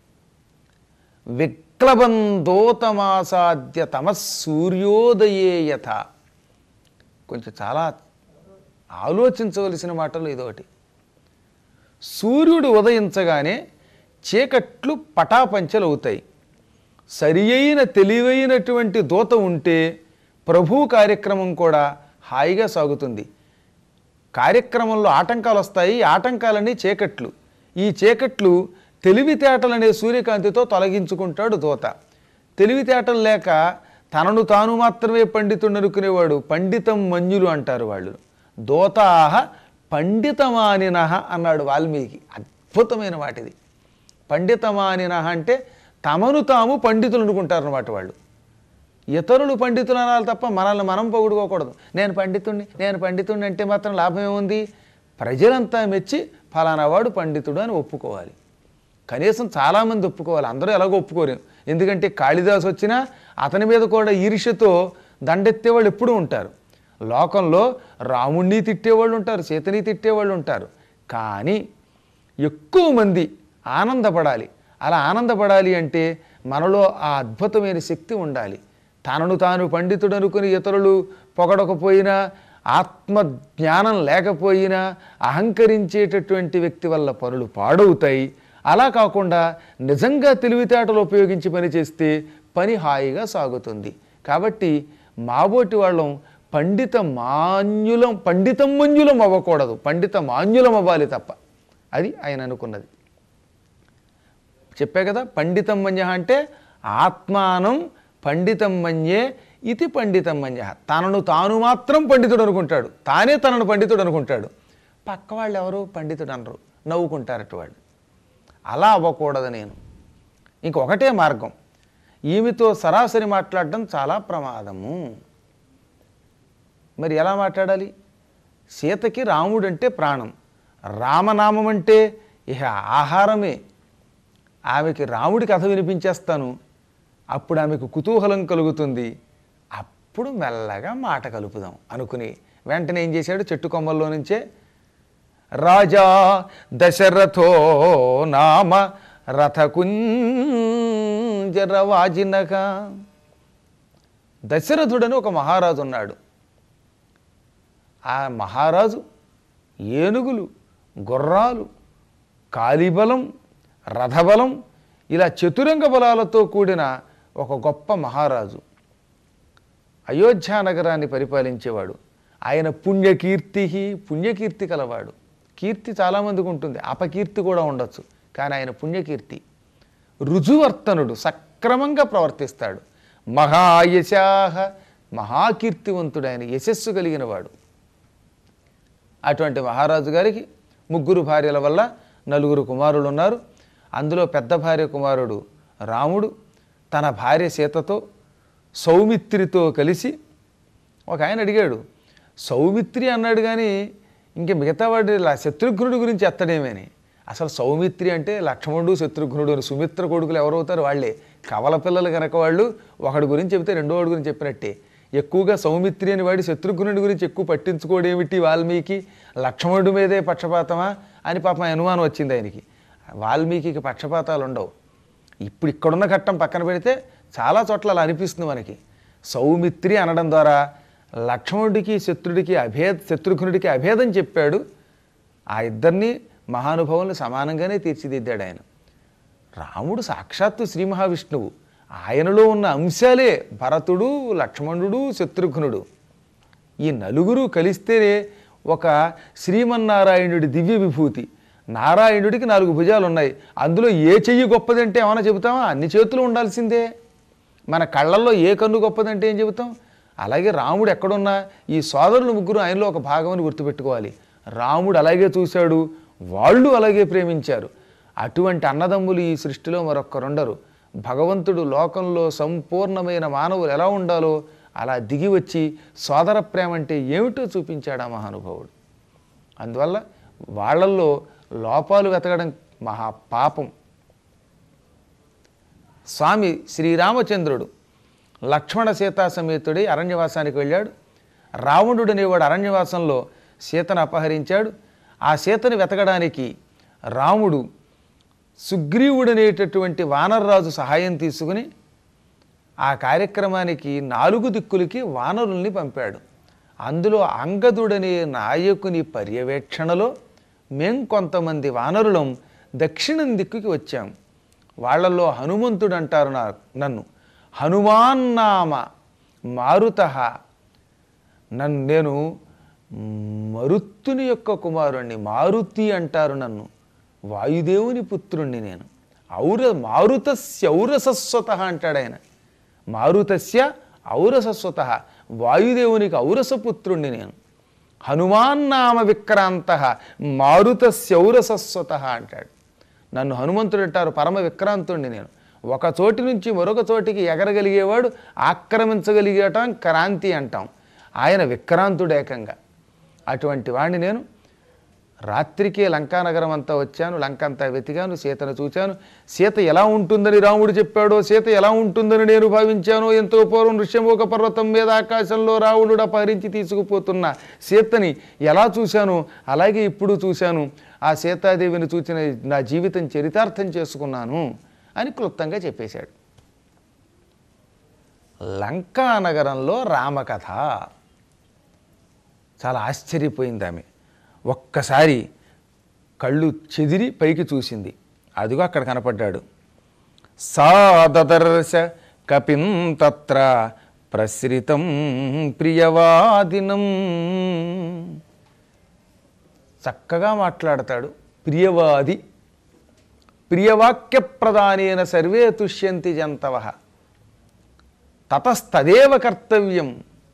విక్లబందోతమాసాద్య తమస్సూర్యోదయే యథ. కొంచెం చాలా ఆలోచించవలసిన మాటలు ఇదొకటి. సూర్యుడు ఉదయించగానే చీకట్లు పటాపంచలవుతాయి. సరి అయిన తెలివైనటువంటి దూత ఉంటే ప్రభు కార్యక్రమం కూడా హాయిగా సాగుతుంది. కార్యక్రమంలో ఆటంకాలు వస్తాయి. ఆటంకాలన్నీ చీకట్లు. ఈ చీకట్లు తెలివితేటలనే సూర్యకాంతితో తొలగించుకుంటాడు దూత. తెలివితేటలు లేక తనను తాను మాత్రమే పండితుడు అనుకునేవాడు పండితం మంజులు అంటారు వాళ్ళు. దూతాహ పండితమానినహ అన్నాడు వాల్మీకి. అద్భుతమైన వాటిది. పండితమానినహ అంటే తమను తాము పండితులు అనుకుంటారు అన్నమాట వాళ్ళు. ఇతరులు పండితులు అనాలి తప్ప మనల్ని మనం పొగుడుకోకూడదు. నేను పండితుడిని అంటే మాత్రం లాభం ఏముంది? ప్రజలంతా మెచ్చి ఫలానా వాడు పండితుడు అని ఒప్పుకోవాలి. కనీసం చాలామంది ఒప్పుకోవాలి, అందరూ ఎలాగో ఒప్పుకోరు. ఎందుకంటే కాళిదాసు వచ్చినా అతని మీద కూడా ఈర్ష్యతో దండెత్తేవాళ్ళు ఎప్పుడూ ఉంటారు. లోకంలో రాముణ్ణి తిట్టేవాళ్ళు ఉంటారు, సీతని తిట్టేవాళ్ళు ఉంటారు. కానీ ఎక్కువ మంది ఆనందపడాలి. అలా ఆనందపడాలి అంటే మనలో ఆ అద్భుతమైన శక్తి ఉండాలి. తనను తాను పండితుడు అనుకుని ఇతరులు పొగడకపోయినా, ఆత్మజ్ఞానం లేకపోయినా అహంకరించేటటువంటి వ్యక్తి వల్ల పనులు పాడవుతాయి. అలా కాకుండా నిజంగా తెలివితేటలు ఉపయోగించి పని చేస్తే పని హాయిగా సాగుతుంది. కాబట్టి మాబోటి వాళ్ళం పండితం మంజులం అవ్వకూడదు, పండిత మాన్యులం అవ్వాలి తప్ప. అది ఆయన అనుకున్నది. చెప్పే కదా, పండితం మన్య అంటే ఆత్మానం పండితం మన్యే ఇది పండితం మన్య. తనను తాను మాత్రం పండితుడు అనుకుంటాడు, తానే తనను పండితుడు అనుకుంటాడు. పక్క వాళ్ళు ఎవరు పండితుడు అనరు, నవ్వుకుంటారట వాళ్ళు. అలా అవ్వకూడదు నేను. ఇంకొకటే మార్గం, ఈమెతో సరాసరి మాట్లాడడం చాలా ప్రమాదము. మరి ఎలా మాట్లాడాలి? సీతకి రాముడు అంటే ప్రాణం, రామనామం అంటే ఇహ ఆహారమే. ఆమెకి రాముడి కథ వినిపించేస్తాను, అప్పుడు ఆమెకు కుతూహలం కలుగుతుంది, అప్పుడు మెల్లగా మాట కలుపుదాం అనుకుని వెంటనే ఏం చేశాడు, చెట్టు కొమ్మల్లో నుంచే రాజా దశరథో నామ రథకుంజరవాజినగా. దశరథుడని ఒక మహారాజు ఉన్నాడు. ఆ మహారాజు ఏనుగులు, గుర్రాలు, కాలిబలం, రథబలం, ఇలా చతురంగ బలాలతో కూడిన ఒక గొప్ప మహారాజు. అయోధ్యా నగరాన్ని పరిపాలించేవాడు. ఆయన పుణ్యకీర్తి కలవాడు. కీర్తి చాలామందికి ఉంటుంది, అపకీర్తి కూడా ఉండొచ్చు, కానీ ఆయన పుణ్యకీర్తి. రుజువర్తనుడు, సక్రమంగా ప్రవర్తిస్తాడు. మహాయశాహ, మహాకీర్తివంతుడు, ఆయన యశస్సు కలిగిన వాడు. అటువంటి మహారాజు గారికి 3 భార్యల వల్ల 4 కుమారులు ఉన్నారు. అందులో పెద్ద భార్య కుమారుడు రాముడు తన భార్య సీతతో సౌమిత్రితో కలిసి, ఒక ఆయన అడిగాడు, సౌమిత్రి అన్నాడు కానీ ఇంక మిగతా వాడి శత్రుఘ్నుడి గురించి ఎత్తడేమని. అసలు సౌమిత్రి అంటే లక్ష్మణుడు, శత్రుఘ్నుడు అని సుమిత్ర కొడుకులు ఎవరవుతారు? వాళ్ళే కవల పిల్లలు కనుక వాళ్ళు ఒకడి గురించి చెబితే రెండో వాడి గురించి చెప్పినట్టే. ఎక్కువగా సౌమిత్రి అని వాడి శత్రుఘ్నుడి గురించి ఎక్కువ పట్టించుకోడేమిటి వాల్మీకి? లక్ష్మణుడి మీదే పక్షపాతమా అని పాపం అనుమానం వచ్చింది ఆయనకి. వాల్మీకి పక్షపాతాలు ఉండవు. ఇప్పుడు ఇక్కడున్న ఘట్టం పక్కన పెడితే చాలా చోట్ల అలా అనిపిస్తుంది మనకి. సౌమిత్రి అనడం ద్వారా లక్ష్మణుడికి శత్రుఘ్నుడికి అభేదం చెప్పాడు. ఆ ఇద్దరిని మహానుభావుల్ని సమానంగానే తీర్చిదిద్దాడు ఆయన. రాముడు సాక్షాత్తు శ్రీ మహావిష్ణువు, ఆయనలో ఉన్న అంశాలే భరతుడు, లక్ష్మణుడు, శత్రుఘ్నుడు. ఈ 4 కలిస్తేనే ఒక శ్రీమన్నారాయణుడి దివ్య విభూతి. నారాయణుడికి 4 భుజాలు ఉన్నాయి, అందులో ఏ చెయ్యి గొప్పదంటే ఏమైనా చెబుతామా? అన్ని చేతులు ఉండాల్సిందే. మన కళ్ళల్లో ఏ కన్ను గొప్పదంటే ఏం చెబుతాం? అలాగే రాముడు ఎక్కడున్నా ఈ సోదరులు 3 ఆయనలో ఒక భాగమని గుర్తుపెట్టుకోవాలి. రాముడు అలాగే చూశాడు, వాళ్ళు అలాగే ప్రేమించారు. అటువంటి అన్నదమ్ములు ఈ సృష్టిలో మరొక్కరుండరు. భగవంతుడు లోకంలో సంపూర్ణమైన మానవులు ఎలా ఉండాలో అలా దిగి వచ్చి సోదర ప్రేమ అంటే ఏమిటో చూపించాడు ఆ మహానుభావుడు. అందువల్ల వాళ్ళల్లో లోపాలు వెతకడం మహాపాపం. స్వామి శ్రీరామచంద్రుడు లక్ష్మణ సీతా సమేతుడై అరణ్యవాసానికి వెళ్ళాడు. రావణుడు అనేవాడు అరణ్యవాసంలో సీతను అపహరించాడు. ఆ సీతను వెతకడానికి రాముడు సుగ్రీవుడనేటటువంటి వానరరాజు సహాయం తీసుకుని ఆ కార్యక్రమానికి 4 దిక్కులకి వానరుల్ని పంపాడు. అందులో అంగదుడనే నాయకుని పర్యవేక్షణలో మేం కొంతమంది వానరులం దక్షిణం దిక్కుకి వచ్చాం. వాళ్ళల్లో హనుమంతుడు అంటారు నన్ను. హనుమాన్నామ మారుత, నేను మరుత్తుని యొక్క కుమారుణ్ణి, మారుతి అంటారు నన్ను. వాయుదేవుని పుత్రుణ్ణి నేను. మారుతస్య ఔరసస్వత అంటాడు ఆయన. మారుతస్య ఔరసస్వత, వాయుదేవునికి ఔరసపుత్రుణ్ణి నేను. హనుమాన్నామ విక్రాంత మారుతస్య ఔరసస్వత అంటాడు. నన్ను హనుమంతుడు అంటారు, పరమ విక్రాంతుణ్ణి నేను. ఒక చోటి నుంచి మరొక చోటికి ఎగరగలిగేవాడు, ఆక్రమించగలిగేటం క్రాంతి అంటాం. ఆయన విక్రాంతుడు ఏకంగా. అటువంటి వాడిని నేను. రాత్రికే లంకానగరం అంతా వచ్చాను, లంక అంతా వెతికాను, సీతను చూచాను. సీత ఎలా ఉంటుందని రాముడు చెప్పాడో, సీత ఎలా ఉంటుందని నేను భావించానో, ఎంతో పూర్వం ఋష్యమూక పర్వతం మీద ఆకాశంలో రావణుడు అపహరించి తీసుకుపోతున్న సీతని ఎలా చూశానో అలాగే ఇప్పుడు చూశాను. ఆ సీతాదేవిని చూచిన నా జీవితం చరితార్థం చేసుకున్నాను అని క్లుప్తంగా చెప్పేశాడు. లంకానగరంలో రామకథ. చాలా ఆశ్చర్యపోయింది ఆమె. ఒక్కసారి కళ్ళు చెదిరి పైకి చూసింది. అదిగో అక్కడ కనపడ్డాడు. సాదదర్శ కపిం తత్ర ప్రసృతం ప్రియవాదినం. చక్కగా మాట్లాడతాడు, ప్రియవాది. ప్రియవాక్య ప్రదానేన సర్వే తుష్యంతి జంతవః తతస్తదేవ కర్తవ్యం.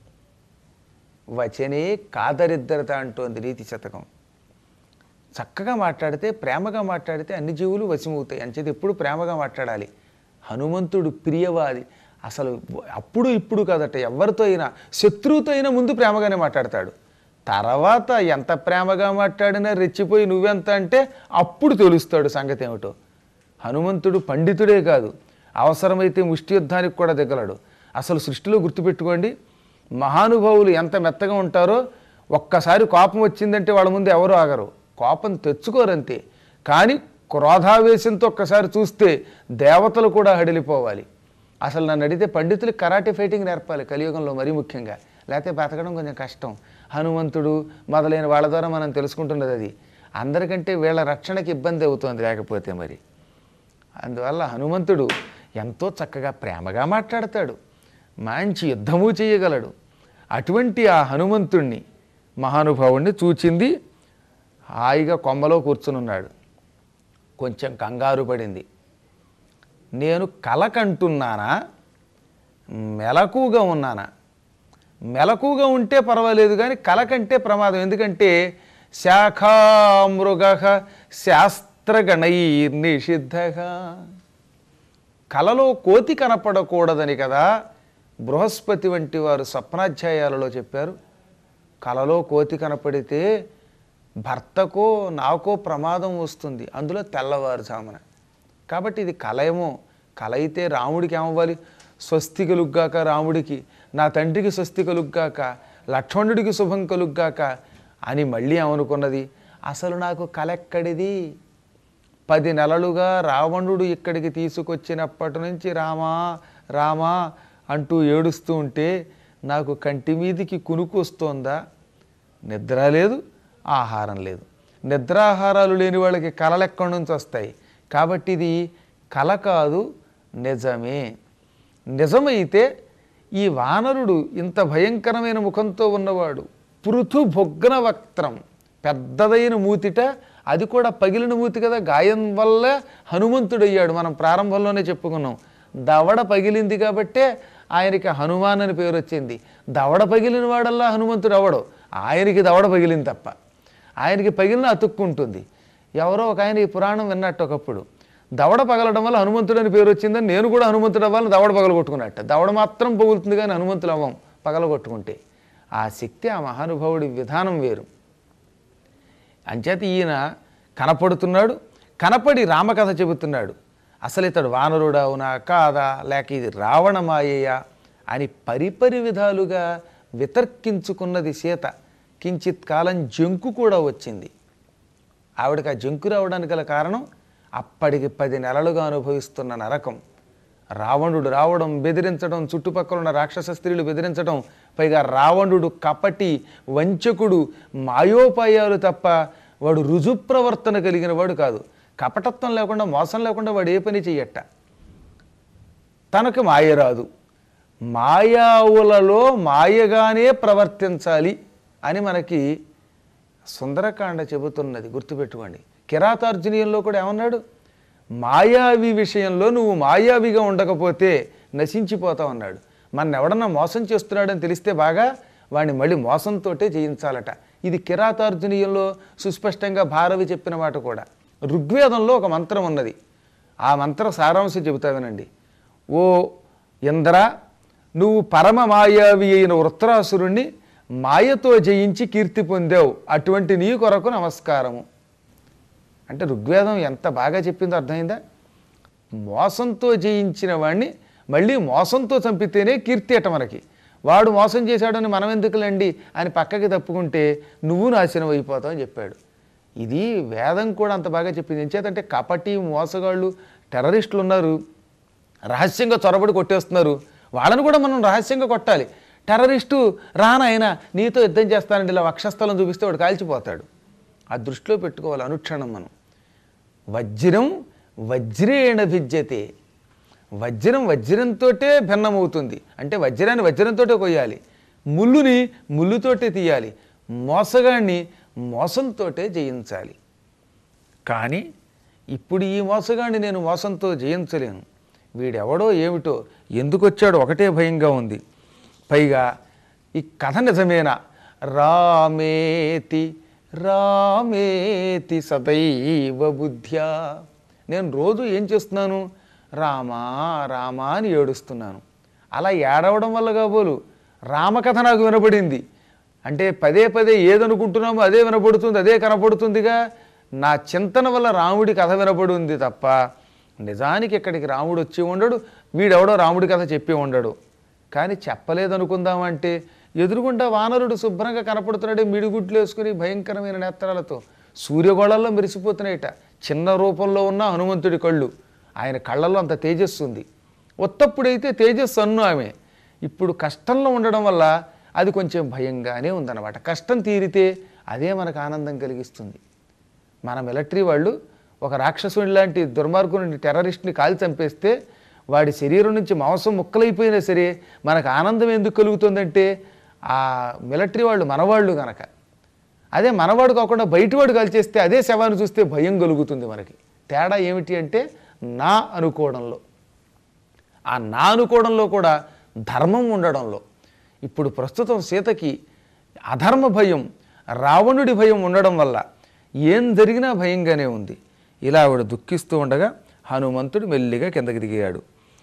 వచనే కాదరిద్రత అంటోంది నీతి శతకం. చక్కగా మాట్లాడితే, ప్రేమగా మాట్లాడితే అన్ని జీవులు వశమవుతాయి. అంచేది ఎప్పుడు ప్రేమగా మాట్లాడాలి. హనుమంతుడు ప్రియవాది. అసలు అప్పుడు ఇప్పుడు కాదట, ఎవరితో అయినా, శత్రువుతో అయినా ముందు ప్రేమగానే మాట్లాడతాడు. తర్వాత ఎంత ప్రేమగా మాట్లాడినా రెచ్చిపోయి నువ్వెంత అంటే అప్పుడు తెలుస్తాడు సంగతి ఏమిటో. హనుమంతుడు పండితుడే కాదు, అవసరమైతే ముష్టి యుద్ధానికి కూడా దిగలడు. అసలు సృష్టిలో గుర్తుపెట్టుకోండి, మహానుభావులు ఎంత మెత్తగా ఉంటారో, ఒక్కసారి కోపం వచ్చిందంటే వాళ్ళ ముందు ఎవరు ఆగరు, కోపం తెచ్చుకోరంతే. కానీ క్రోధావేశంతో ఒక్కసారి చూస్తే దేవతలు కూడా హడిలిపోవాలి. అసలు నన్ను అడిగితే పండితులు కరాటే ఫైటింగ్ నేర్పాలి కలియుగంలో మరీ ముఖ్యంగా, లేకపోతే బతకడం కొంచెం కష్టం. హనుమంతుడు మొదలైన వాళ్ళ ద్వారా మనం తెలుసుకుంటున్నది అది. అందరికంటే వీళ్ళ రక్షణకి ఇబ్బంది అవుతుంది లేకపోతే మరి. అందువల్ల హనుమంతుడు ఎంతో చక్కగా ప్రేమగా మాట్లాడతాడు, మంచి యుద్ధము చేయగలడు. అటువంటి ఆ హనుమంతుణ్ణి, మహానుభావుణ్ణి చూచింది. హాయిగా కొమ్మలో కూర్చునున్నాడు. కొంచెం కంగారు పడింది. నేను కలకంటున్నానా, మెలకుగా ఉన్నానా? మెలకుగా ఉంటే పర్వాలేదు, కానీ కలకంటే ప్రమాదం. ఎందుకంటే శాఖామృగ శాస్త్రగణై నిషిద్ధగా, కలలో కోతి కనపడకూడదని కదా బృహస్పతి వంటి వారు స్వప్నాధ్యాయాలలో చెప్పారు. కలలో కోతి కనపడితే భర్తకో నాకో ప్రమాదం వస్తుంది, అందులో తెల్లవారుజామున. కాబట్టి ఇది కల ఏమో. కల అయితే రాముడికి ఏమవ్వాలి? స్వస్తి కలుగ్గాక రాముడికి, నా తండ్రికి స్వస్తి కలుగ్గాక, లక్ష్మణుడికి శుభం కలుగ్గాక అని మళ్ళీ ఏమనుకున్నది, అసలు నాకు కలెక్కడిది? 10 నెలలుగా రావణుడు ఇక్కడికి తీసుకొచ్చినప్పటి నుంచి రామా రామా అంటూ ఏడుస్తూ ఉంటే నాకు కంటి మీదికి కునుకు వస్తోందా? నిద్ర లేదు, ఆహారం లేదు. నిద్రాహారాలు లేని వాళ్ళకి కలలు ఎక్కడి నుంచి వస్తాయి? కాబట్టి ఇది కల కాదు, నిజమే. నిజమైతే ఈ వానరుడు ఇంత భయంకరమైన ముఖంతో ఉన్నవాడు, పృథు భొగ్న వక్త్రం, పెద్దదైన మూతిట, అది కూడా పగిలిన మూతి కదా, గాయం వల్ల హనుమంతుడయ్యాడు. మనం ప్రారంభంలోనే చెప్పుకున్నాం, దవడ పగిలింది కాబట్టే ఆయనకి హనుమాన్ అని పేరు వచ్చింది. దవడ పగిలిన వాడల్లా హనుమంతుడు అవడు, ఆయనకి దవడ పగిలింది తప్ప. ఆయనకి పగిలిన అతుక్కుంటుంది. ఎవరో ఒక ఆయన ఈ పురాణం విన్నట్టు ఒకప్పుడు, దవడ పగలడం వల్ల హనుమంతుడు అని పేరు వచ్చిందని నేను కూడా హనుమంతుడు అవ్వాలని దవడ పగలగొట్టుకున్నట్ట. దవడ మాత్రం పగులుతుంది కానీ హనుమంతులు అవ్వం పగలగొట్టుకుంటే. ఆ శక్తి, ఆ మహానుభావుడి విధానం వేరు. అంచేత ఈయన కనపడుతున్నాడు, కనపడి రామకథ చెబుతున్నాడు. అసలు ఇతడు వానరుడా అవునా కాదా, లేక ఇది రావణమాయయా అని పరిపరి విధాలుగా వితర్కించుకున్నది సీత. కించిత్ కాలం జంకు కూడా వచ్చింది ఆవిడకి. ఆ జంకు రావడానికి గల కారణం అప్పటికి 10 నెలలుగా అనుభవిస్తున్న నరకం. రావణుడు రావడం, బెదిరించడం, చుట్టుపక్కల ఉన్న రాక్షస స్త్రీలు బెదిరించడం, పైగా రావణుడు కపటి, వంచకుడు, మాయోపాయాలు తప్ప వాడు రుజుప్రవర్తన కలిగిన వాడు కాదు. కపటత్వం లేకుండా, మోసం లేకుండా వాడు ఏ పని చెయ్యట. తనకు మాయ రాదు, మాయావులలో మాయగానే ప్రవర్తించాలి అని మనకి సుందరకాండ చెబుతున్నది, గుర్తుపెట్టుకోండి. కిరాతార్జునీయంలో కూడా ఏమన్నాడు, మాయావి విషయంలో నువ్వు మాయావిగా ఉండకపోతే నశించిపోతావు అన్నాడు. మన ఎవడన్నా మోసం చేస్తున్నాడని తెలిస్తే బాగా వాడిని మళ్ళీ మోసంతోటే జయించాలట. ఇది కిరాతార్జునీయంలో సుస్పష్టంగా భారవి చెప్పిన మాట కూడా. ఋగ్వేదంలో ఒక మంత్రం ఉన్నది, ఆ మంత్ర సారాంశం చెబుతా వినండి. ఓ ఇంద్ర, నువ్వు పరమ మాయావి అయిన వృత్రాసురుణ్ణి మాయతో జయించి కీర్తి పొందావు, అటువంటి నీ కొరకు నమస్కారము. అంటే ఋగ్వేదం ఎంత బాగా చెప్పిందో అర్థమైందా? మోసంతో జయించిన వాడిని మళ్ళీ మోసంతో చంపితేనే కీర్తి అట మనకి. వాడు మోసం చేశాడని మనం ఎందుకులండి అని పక్కకి తప్పుకుంటే నువ్వు నాశనం అయిపోతావు అని చెప్పాడు. ఇది వేదం కూడా అంత బాగా చెప్పింది. ఎంచేతంటే కపటి మోసగాళ్ళు టెర్రరిస్టులు ఉన్నారు, రహస్యంగా చొరబడి కొట్టేస్తున్నారు. వాళ్ళని కూడా మనం రహస్యంగా కొట్టాలి. టెర్రరిస్టు రానాయన నీతో యుద్ధం చేస్తానండి ఇలా వక్షస్థలం చూపిస్తే వాడు కాల్చిపోతాడు. ఆ దృష్టిలో పెట్టుకోవాలి అనుక్షణం మనం. వజ్రం వజ్రేణ భిద్యతే, వజ్రం వజ్రంతోటే భిన్నమవుతుంది. అంటే వజ్రాన్ని వజ్రంతోటే కొయ్యాలి, ముళ్ళుని ముళ్ళుతోటే తీయాలి, మోసగాన్ని మోసంతోటే జయించాలి. కానీ ఇప్పుడు ఈ మోసగాన్ని నేను మోసంతో జయించలేను. వీడెవడో ఏమిటో ఎందుకు వచ్చాడో ఒకటే భయంగా ఉంది. పైగా ఈ కథ నిజమేనా? రామేతి రామేతి సదైవ బుద్ధ్యా. నేను రోజు ఏం చేస్తున్నాను? రామా రామా అని ఏడుస్తున్నాను. అలా ఏడవడం వల్ల కాబోలు రామకథ నాకు వినపడింది. అంటే పదే పదే ఏదనుకుంటున్నామో అదే వినపడుతుంది, అదే కనపడుతుందిగా. నా చింతన వల్ల రాముడి కథ వినపడింది తప్ప నిజానికి ఇక్కడికి రాముడు వచ్చి ఉండడు, వీడెవడో రాముడి కథ చెప్పి ఉండడు. కానీ చెప్పలేదనుకుందామంటే ఎదురుగుండా వానరుడు శుభ్రంగా కనపడుతున్నాడే, మిడిగుడ్లు వేసుకుని భయంకరమైన నేత్రాలతో సూర్యగోళాల్లో మెరిసిపోతున్నాయట. చిన్న రూపంలో ఉన్న హనుమంతుడి కళ్ళు, ఆయన కళ్ళల్లో అంత తేజస్సు ఉంది. ఒత్తప్పుడైతే తేజస్సు అన్ను ఆమె. ఇప్పుడు కష్టంలో ఉండడం వల్ల అది కొంచెం భయంగానే ఉందన్నమాట. కష్టం తీరితే అదే మనకు ఆనందం కలిగిస్తుంది. మన మిలిటరీ వాళ్ళు ఒక రాక్షసుని లాంటి దుర్మార్గుని టెర్రరిస్ట్ని కాల్చి చంపేస్తే వాడి శరీరం నుంచి మాంసం ముక్కలైపోయినా సరే మనకు ఆనందం ఎందుకు కలుగుతుందంటే ఆ మిలిటరీ వాళ్ళు మనవాళ్ళు కనుక. అదే మనవాడు కాకుండా బయటవాడు కాల్చేస్తే అదే శవాన్ని చూస్తే భయం కలుగుతుంది మనకి. తేడా ఏమిటి అంటే నా అనుకోవడంలో, ఆ నా అనుకోవడంలో కూడా ధర్మం ఉండడంలో. ఇప్పుడు ప్రస్తుతం సీతకి అధర్మ భయం, రావణుడి భయం ఉండడం వల్ల ఏం జరిగినా భయంగానే ఉంది. ఇలా ఆవిడ దుఃఖిస్తూ ఉండగా హనుమంతుడు మెల్లిగా కిందకి దిగాడు.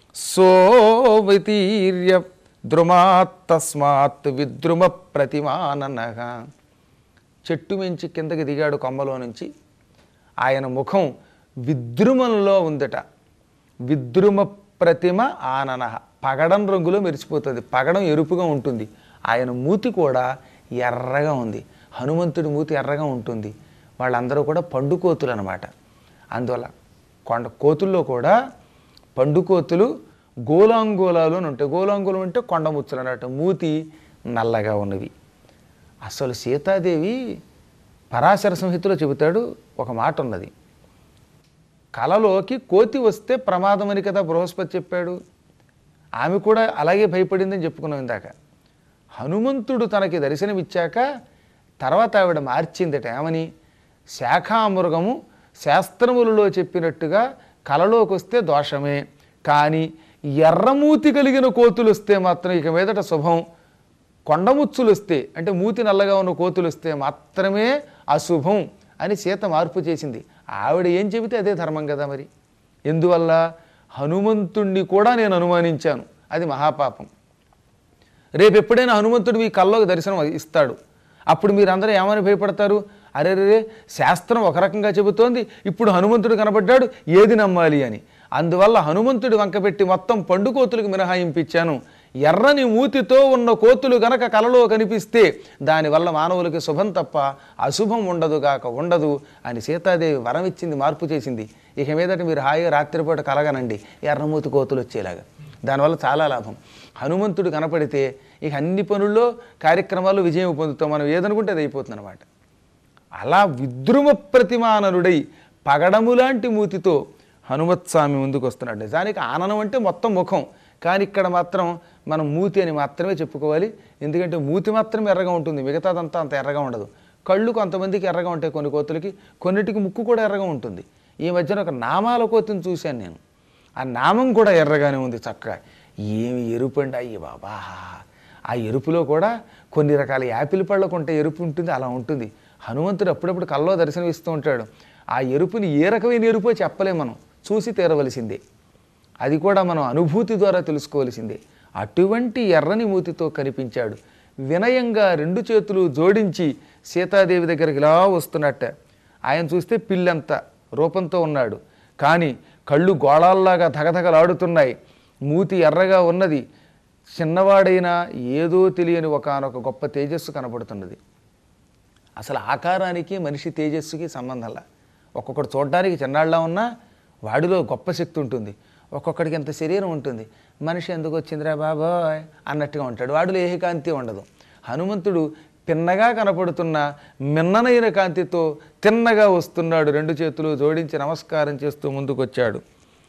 సోవితీర్య ద్రుమాత్ తస్మాత్ విద్రుమ ప్రతిమాననగా. చెట్టు మించి కిందకి దిగాడు కొమ్మలో నుంచి. ఆయన ముఖం విద్రుమంలో ఉందట. విద్రుమ ప్రతిమ ఆనన, పగడం రంగులో మెరిసిపోతుంది. పగడం ఎరుపుగా ఉంటుంది. ఆయన మూతి కూడా ఎర్రగా ఉంది. హనుమంతుడి మూతి ఎర్రగా ఉంటుంది. వాళ్ళందరూ కూడా పండుకోతులు అన్నమాట. అందువల్ల కోతుల్లో కూడా పండుకోతులు గోలాంగోలాలు అని ఉంటాయి. గోలాంగోలం అంటే కొండముచ్చులు అన్నట్టు, మూతి నల్లగా ఉన్నవి. అసలు సీతాదేవి పరాశర సంహితలో చెబుతాడు ఒక మాట ఉన్నది. కలలోకి కోతి వస్తే ప్రమాదం అని కదా బృహస్పతి చెప్పాడు. ఆమె కూడా అలాగే భయపడిందని చెప్పుకున్నాం ఇందాక. హనుమంతుడు తనకి దర్శనమిచ్చాక తర్వాత ఆవిడ మార్చిందట. ఏమని? శాఖామృగము శాస్త్రములలో చెప్పినట్టుగా కలలోకి వస్తే దోషమే, కానీ ఎర్రమూతి కలిగిన కోతులు వస్తే మాత్రం ఇక మీదట శుభం, కొండముచ్చులు వస్తే అంటే మూతి నల్లగా ఉన్న కోతులు వస్తే మాత్రమే అశుభం అని సీత మార్పు చేసింది. ఆవిడ ఏం చెబితే అదే ధర్మం కదా. మరి ఎందువల్ల? హనుమంతుణ్ణి కూడా నేను అనుమానించాను, అది మహాపాపం. రేపు ఎప్పుడైనా హనుమంతుడు మీ కల్లోకి దర్శనం ఇస్తాడు, అప్పుడు మీరందరూ ఏమని భయపడతారు? అరే రే శాస్త్రం ఒక రకంగా చెబుతోంది, ఇప్పుడు హనుమంతుడు కనబడ్డాడు, ఏది నమ్మాలి అని. అందువల్ల హనుమంతుడి వంకపెట్టి మొత్తం పండు కోతులకు మినహాయింపించాను. ఎర్రని మూతితో ఉన్న కోతులు గనక కలలో కనిపిస్తే దానివల్ల మానవులకి శుభం తప్ప అశుభం ఉండదుగాక ఉండదు అని సీతాదేవి వరం ఇచ్చింది, మార్పు చేసింది. ఇక మీదట మీరు హాయిగా రాత్రిపూట కలగనండి ఎర్రమూతి కోతులు వచ్చేలాగా. దానివల్ల చాలా లాభం. హనుమంతుడు కనపడితే ఇక అన్ని పనుల్లో కార్యక్రమాల్లో విజయం పొందుతాం. మనం ఏదనుకుంటే అది అయిపోతుంది అన్నమాట. అలా విద్రుమ ప్రతిమాననుడై పగడములాంటి మూతితో హనుమత్స్వామి ముందుకు వస్తున్నాడు. నిజానికి ఆననం అంటే మొత్తం ముఖం, కానీ ఇక్కడ మాత్రం మనం మూతి అని మాత్రమే చెప్పుకోవాలి. ఎందుకంటే మూతి మాత్రం ఎర్రగా ఉంటుంది, మిగతాదంతా అంత ఎర్రగా ఉండదు. కళ్ళు కొంతమందికి ఎర్రగా ఉంటాయి, కొన్ని కోతులకి, కొన్నిటికి ముక్కు కూడా ఎర్రగా ఉంటుంది. ఈ మధ్యన ఒక నామాల కోతిని చూశాను నేను, ఆ నామం కూడా ఎర్రగానే ఉంది చక్కగా. ఏమి ఎరుపు అండి అయ్యి బాబా! ఆ ఎరుపులో కూడా కొన్ని రకాల యాపిల్ పళ్ళకు ఉంటే ఎరుపు ఉంటుంది, అలా ఉంటుంది. హనుమంతుడు అప్పుడప్పుడు కల్లో దర్శనం ఇస్తూ ఉంటాడు. ఆ ఎరుపుని ఏ రకమైన ఎరుపో చెప్పలేం, మనం చూసి తీరవలసిందే. అది కూడా మనం అనుభూతి ద్వారా తెలుసుకోవలసిందే. అటువంటి ఎర్రని మూతితో కనిపించాడు. వినయంగా రెండు చేతులు జోడించి సీతాదేవి దగ్గరికి ఇలా వస్తున్నట్ట. ఆయన చూస్తే పిల్లంత రూపంతో ఉన్నాడు, కానీ కళ్ళు గోళాల్లాగా ధగధగలాడుతున్నాయి, మూతి ఎర్రగా ఉన్నది, చిన్నవాడైనా ఏదో తెలియని ఒకానొక గొప్ప తేజస్సు కనబడుతున్నది. అసలు ఆకారానికి మనిషి తేజస్సుకి సంబంధంలా. ఒక్కొక్కడు చూడడానికి చిన్నాళ్ళ ఉన్నా వాడిలో గొప్ప శక్తి ఉంటుంది, ఒక్కొక్కడికి ఎంత శరీరం ఉంటుంది, మనిషి ఎందుకు వచ్చిందిరా బాబాయ్ అన్నట్టుగా ఉంటాడు, వాడిలో ఏ కాంతి ఉండదు. హనుమంతుడు తిన్నగా కనపడుతున్న మిన్ననైన కాంతితో తిన్నగా వస్తున్నాడు, రెండు చేతులు జోడించి నమస్కారం చేస్తూ ముందుకొచ్చాడు.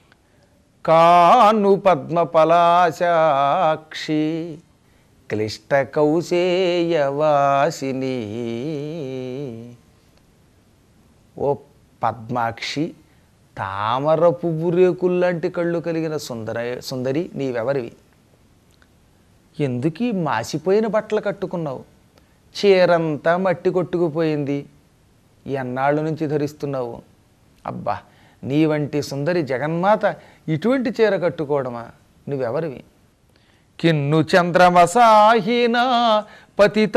కాను పద్మపలాశాక్షి క్లిష్ట కౌశేయవాసిని. ఓ పద్మాక్షి, తామర పువ్వు రేకుల్లాంటి కళ్ళు కలిగిన సుందరి నీవెవరివి? ఎందుకీ మాసిపోయిన బట్టలు కట్టుకున్నావు? చీరంతా మట్టి కొట్టుకుపోయింది, ఎన్నాళ్ళ నుంచి ధరిస్తున్నావు? అబ్బా, నీ వంటి సుందరి జగన్మాత ఇటువంటి చీర కట్టుకోవడమా? నువ్వెవరివి? కిన్ను చంద్రమసాహీన పతిత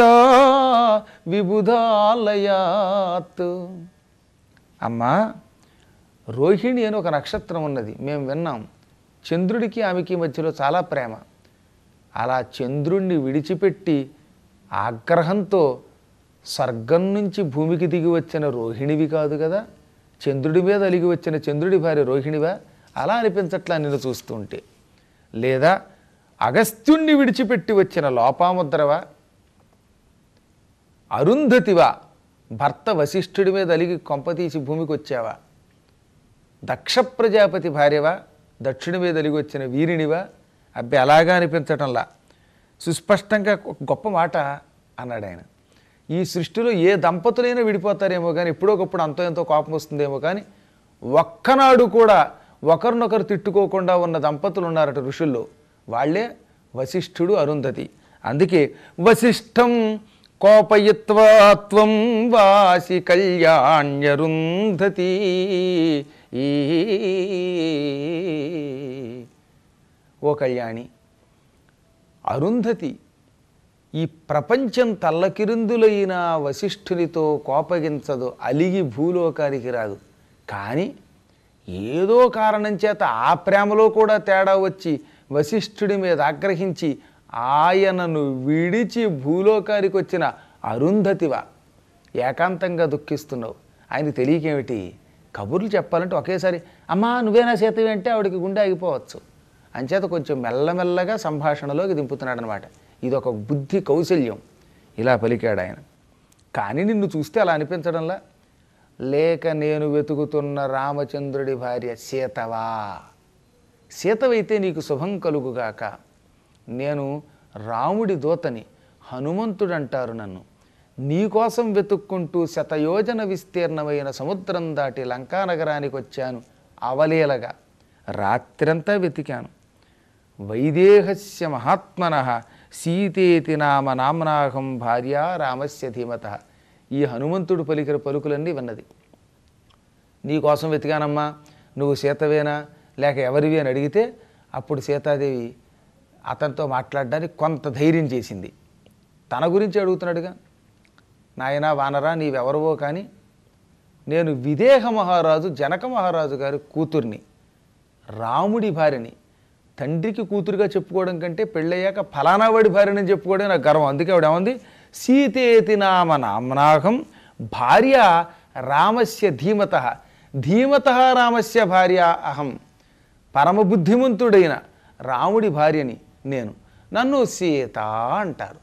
విబుధాలయాత్. అమ్మా, రోహిణి అని ఒక నక్షత్రం ఉన్నది, మేము విన్నాం. చంద్రుడికి ఆమెకి మధ్యలో చాలా ప్రేమ. అలా చంద్రుణ్ణి విడిచిపెట్టి ఆగ్రహంతో స్వర్గం నుంచి భూమికి దిగి వచ్చిన రోహిణివి కాదు కదా, చంద్రుడి మీద అలిగి వచ్చిన చంద్రుడి భార్య రోహిణివా? అలా అనిపించట్లా నిన్ను చూస్తుంటే. లేదా అగస్త్యుణ్ణి విడిచిపెట్టి వచ్చిన లోపాముద్రవా? అరుంధతివా? భర్త వశిష్ఠుడి మీద అలిగి కొంపతీసి భూమికి వచ్చావా? దక్ష ప్రజాపతి భార్యవా? దక్షుడి మీద అలిగి వచ్చిన వీరినివా? అబ్బే, అలాగా అనిపించటంలా. సుస్పష్టంగా ఒక గొప్ప మాట అన్నాడు ఆయన. ఈ సృష్టిలో ఏ దంపతులైనా విడిపోతారేమో కానీ, ఎప్పుడోకప్పుడు అంతో ఎంతో కోపం వస్తుందేమో కానీ, ఒక్కనాడు కూడా ఒకరినొకరు తిట్టుకోకుండా ఉన్న దంపతులు ఉన్నారట ఋషుల్లో. వాళ్లే వశిష్ఠుడు, అరుంధతి. అందుకే వశిష్ఠం కోపయిత్వాత్వం వాసి కళ్యాణ్యరుంధతి. ఓ కళ్యాణి, అరుంధతి ఈ ప్రపంచం తల్లకిరిందులైన వశిష్ఠునితో కోపగించదు, అలిగి భూలోకానికి రాదు. కానీ ఏదో కారణం చేత ఆ ప్రేమలో కూడా తేడా వచ్చి వశిష్ఠుడి మీద ఆగ్రహించి ఆయనను విడిచి భూలోకానికి వచ్చిన అరుంధతివా? ఏకాంతంగా దుఃఖిస్తున్నావు. ఆయనకు తెలియకేమిటి? కబుర్లు చెప్పాలంటే ఒకేసారి అమ్మా నువ్వేనా సీతవి అంటే ఆవిడికి గుండె ఆగిపోవచ్చు. అంచేత కొంచెం మెల్లమెల్లగా సంభాషణలోకి దింపుతున్నాడు అనమాట. ఇదొక బుద్ధి కౌశల్యం. ఇలా పలికాడు ఆయన. కానీ నిన్ను చూస్తే అలా అనిపించడంలా. లేక నేను వెతుకుతున్న రామచంద్రుడి భార్య సీతవా? సీతవైతే నీకు శుభం కలుగుగాక. నేను రాముడి దూతని, హనుమంతుడు అంటారు నన్ను. నీకోసం వెతుక్కుంటూ శతయోజన విస్తీర్ణమైన సముద్రం దాటి లంకానగరానికి వచ్చాను అవలీలగా. రాత్రంతా వెతికాను. వైదేహస్య మహాత్మనః సీతేతి నామ నామ్నాహం భార్య రామస్య ధీమత. ఈ హనుమంతుడు పలికిన పలుకులన్నీ విన్నది. నీకోసం వెతికానమ్మా, నువ్వు సీతవేనా లేక ఎవరివి అని అడిగితే అప్పుడు సీతాదేవి అతనితో మాట్లాడడానికి కొంత ధైర్యం చేసింది. తన గురించి అడుగుతున్నాడుగా. నాయనా వానరా, నీవెవరవో కానీ నేను విదేహ మహారాజు జనక మహారాజు గారి కూతుర్ని, రాముడి భార్యని. తండ్రికి కూతురుగా చెప్పుకోవడం కంటే పెళ్ళయ్యాక ఫలానా వాడి భార్యని చెప్పుకోవడం నాకు గర్వం. అందుకే ఆవిడ ఏమంది, సీతేతి నామ నామ్నాహం భార్య రామస్య ధీమత. ధీమత రామస్య భార్య అహం. పరమబుద్ధిమంతుడైన రాముడి భార్యని నేను. నన్ను సీత అంటారు.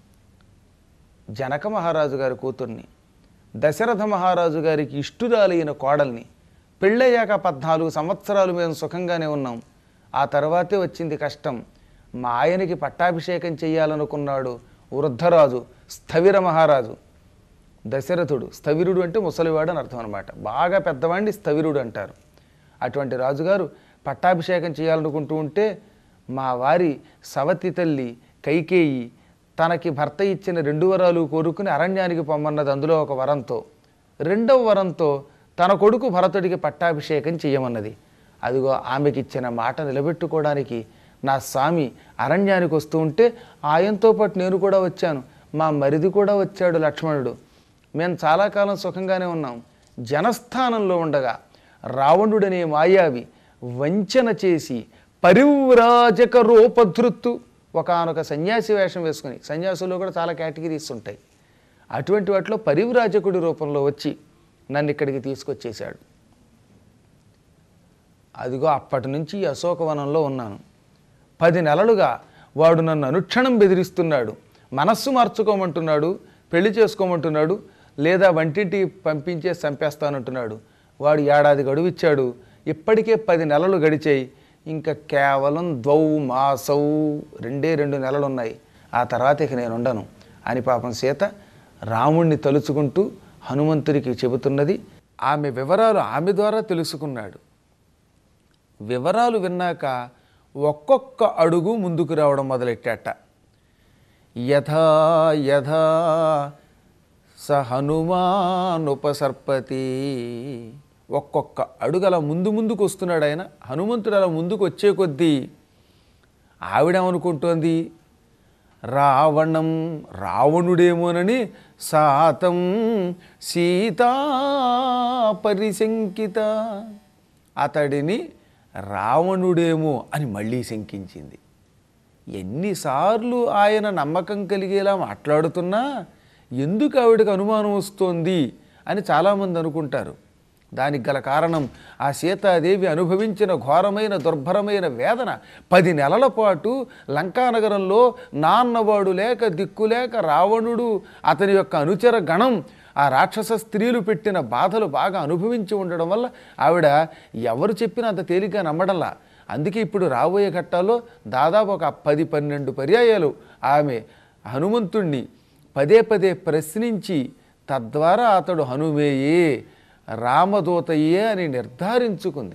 జనక మహారాజు గారి కూతుర్ని, దశరథ మహారాజు గారికి ఇష్టురాలైన కోడల్ని. పెళ్ళయ్యాక 14 సంవత్సరాలు మేము సుఖంగానే ఉన్నాం. ఆ తర్వాతే వచ్చింది కష్టం. మా ఆయనకి పట్టాభిషేకం చెయ్యాలనుకున్నాడు వృద్ధరాజు స్థవిర మహారాజు. దశరథుడు, స్థవిరుడు అంటే ముసలివాడు అని అర్థం అనమాట. బాగా పెద్దవాడిని స్థవిరుడు అంటారు. అటువంటి రాజుగారు పట్టాభిషేకం చేయాలనుకుంటూ ఉంటే మా వారి సవతి తల్లి కైకేయి తనకి భర్త ఇచ్చిన 2 వరాలు కోరుకుని అరణ్యానికి పొమ్మన్నది. అందులో ఒక వరంతో, 2వ వరంతో తన కొడుకు భరతుడికి పట్టాభిషేకం చేయమన్నది. అదిగో ఆమెకిచ్చిన మాట నిలబెట్టుకోవడానికి నా స్వామి అరణ్యానికి వస్తూ ఉంటే ఆయనతో పాటు నేను కూడా వచ్చాను, మా మరిది కూడా వచ్చాడు లక్ష్మణుడు, మేము చాలా కాలం సుఖంగానే ఉన్నాం. జనస్థానంలో ఉండగా రావణుడనే మాయావి వంచన చేసి పరివ్రాజక రూపధృత్తు ఒకానొక సన్యాసి వేషం వేసుకుని, సన్యాసుల్లో కూడా చాలా కేటగిరీస్ ఉంటాయి, అటువంటి వాటిలో పరివ్రాజకుడి రూపంలో వచ్చి నన్ను ఇక్కడికి తీసుకొచ్చేశాడు. అదిగో అప్పటి నుంచి అశోకవనంలో ఉన్నాను. 10 నెలలుగా వాడు నన్ను అనుక్షణం బెదిరిస్తున్నాడు. మనస్సు మార్చుకోమంటున్నాడు, పెళ్లి చేసుకోమంటున్నాడు, లేదా వంటింటికి పంపించే చంపేస్తానంటున్నాడు. వాడు ఏడాది గడువు ఇచ్చాడు. ఇప్పటికే 10 నెలలు గడిచాయి. ఇంకా కేవలం 2 మాసం 2 నెలలు ఉన్నాయి. ఆ తర్వాత ఇక నేను ఉండను అని పాపం సీత రాముణ్ణి తలుచుకుంటూ హనుమంతుడికి చెబుతున్నది. ఆమె వివరాలు ఆమె ద్వారా తెలుసుకున్నాడు. వివరాలు విన్నాక ఒక్కొక్క అడుగు ముందుకు రావడం మొదలెట్టాట. యథా యథా స హనుమానుపసర్పతి, ఒక్కొక్క అడుగు అలా ముందుకు వస్తున్నాడు ఆయన. హనుమంతుడు అలా ముందుకు వచ్చే కొద్దీ ఆవిడేమనుకుంటోంది, రావణుడేమోనని సాతం సీతా పరిశంకిత, అతడిని రావణుడేమో అని మళ్ళీ శంకించింది. ఎన్నిసార్లు ఆయన నమ్మకం కలిగేలా మాట్లాడుతున్నా ఎందుకు ఆవిడకు అనుమానం వస్తోంది అని చాలామంది అనుకుంటారు. దానికి గల కారణం ఆ సీతాదేవి అనుభవించిన ఘోరమైన దుర్భరమైన వేదన. 10 నెలల పాటు లంకానగరంలో నాన్నవాడు లేక దిక్కులేక రావణుడు అతని యొక్క అనుచర గణం ఆ రాక్షస స్త్రీలు పెట్టిన బాధలు బాగా అనుభవించి ఉండడం వల్ల ఆవిడ ఎవరు చెప్పినా అంత తేలిగ్గా నమ్మడంలా. అందుకే ఇప్పుడు రాబోయే ఘట్టాల్లో దాదాపు ఒక 10-12 పర్యాయాలు ఆమె హనుమంతుణ్ణి పదే ప్రశ్నించి తద్వారా అతడు హనుమేయే రామదూతయే అని నిర్ధారించుకుంది.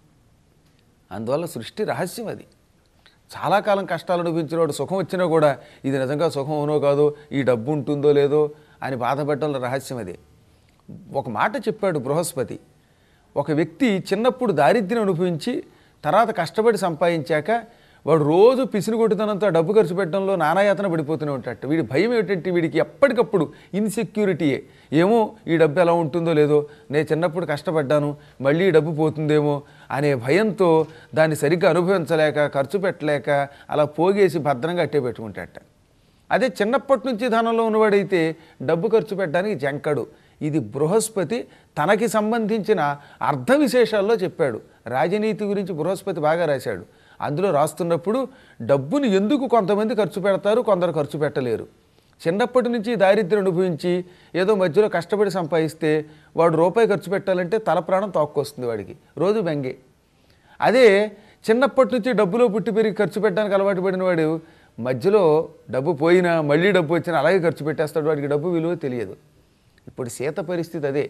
అందువల్ల సృష్టి రహస్యం అది. చాలా కాలం కష్టాలు అనుభవించినవాడు సుఖం వచ్చినా కూడా ఇది నిజంగా సుఖం అవునో కాదో, ఈ డబ్బు ఉంటుందో లేదో అని బాధపడటంలో రహస్యం అదే. ఒక మాట చెప్పాడు బృహస్పతి. ఒక వ్యక్తి చిన్నప్పుడు దారిద్ర్యం అనుభవించి తర్వాత కష్టపడి సంపాదించాక వాడు రోజు పిసినిగొట్టుతనంతో డబ్బు ఖర్చు పెట్టడంలో నానాయాతన పడిపోతూనే ఉంటాడు. వీడి భయం ఏమిటంటే వీడికి ఎప్పటికప్పుడు ఇన్సెక్యూరిటీయే. ఏమో ఈ డబ్బు ఎలా ఉంటుందో లేదో, నేను చిన్నప్పుడు కష్టపడ్డాను మళ్ళీ ఈ డబ్బు పోతుందేమో అనే భయంతో దాన్ని సరిగ్గా అనుభవించలేక ఖర్చు పెట్టలేక అలా పోగేసి భద్రంగా అట్టే పెట్టుకుంటాట. అదే చిన్నప్పటి నుంచి ధనంలో ఉన్నవాడైతే డబ్బు ఖర్చు పెట్టడానికి జంకడు. ఇది బృహస్పతి తనకి సంబంధించిన అర్థ విశేషాల్లో చెప్పాడు. రాజనీతి గురించి బృహస్పతి బాగా రాశాడు. అందులో రాస్తున్నప్పుడు డబ్బును ఎందుకు కొంతమంది ఖర్చు పెడతారు, కొందరు ఖర్చు పెట్టలేరు. చిన్నప్పటి నుంచి దారిద్ర్యం అనుభవించి ఏదో మధ్యలో కష్టపడి సంపాదిస్తే వాడు రూపాయి ఖర్చు పెట్టాలంటే తల ప్రాణం తోక్కొస్తుంది వాడికి, రోజు బెంగే. అదే చిన్నప్పటి నుంచి డబ్బులో పుట్టి పెరిగి ఖర్చు పెట్టడానికి అలవాటు పడిన వాడు మధ్యలో డబ్బు పోయినా మళ్ళీ డబ్బు వచ్చినా అలాగే ఖర్చు పెట్టేస్తాడు, వాడికి డబ్బు విలువ తెలియదు. ఇప్పుడు సీత పరిస్థితి అదే.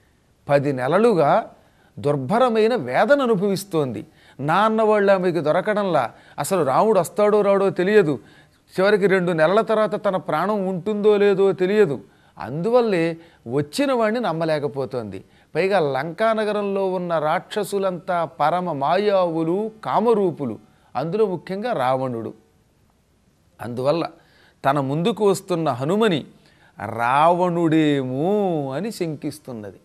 10 నెలలుగా దుర్భరమైన వేదన అనుభవిస్తోంది. నాన్నవాళ్ళు ఆమెకి దొరకడంలా, అసలు రాముడు వస్తాడో రాడో తెలియదు, చివరికి 2 నెలల తర్వాత తన ప్రాణం ఉంటుందో లేదో తెలియదు. అందువల్లే వచ్చిన వాడిని నమ్మలేకపోతోంది. పైగా లంకానగరంలో ఉన్న రాక్షసులంతా పరమ మాయావులు, కామరూపులు, అందులో ముఖ్యంగా రావణుడు. అందువల్ల తన ముందుకు వస్తున్న హనుమని రావణుడేమో అని శంకిస్తున్నది.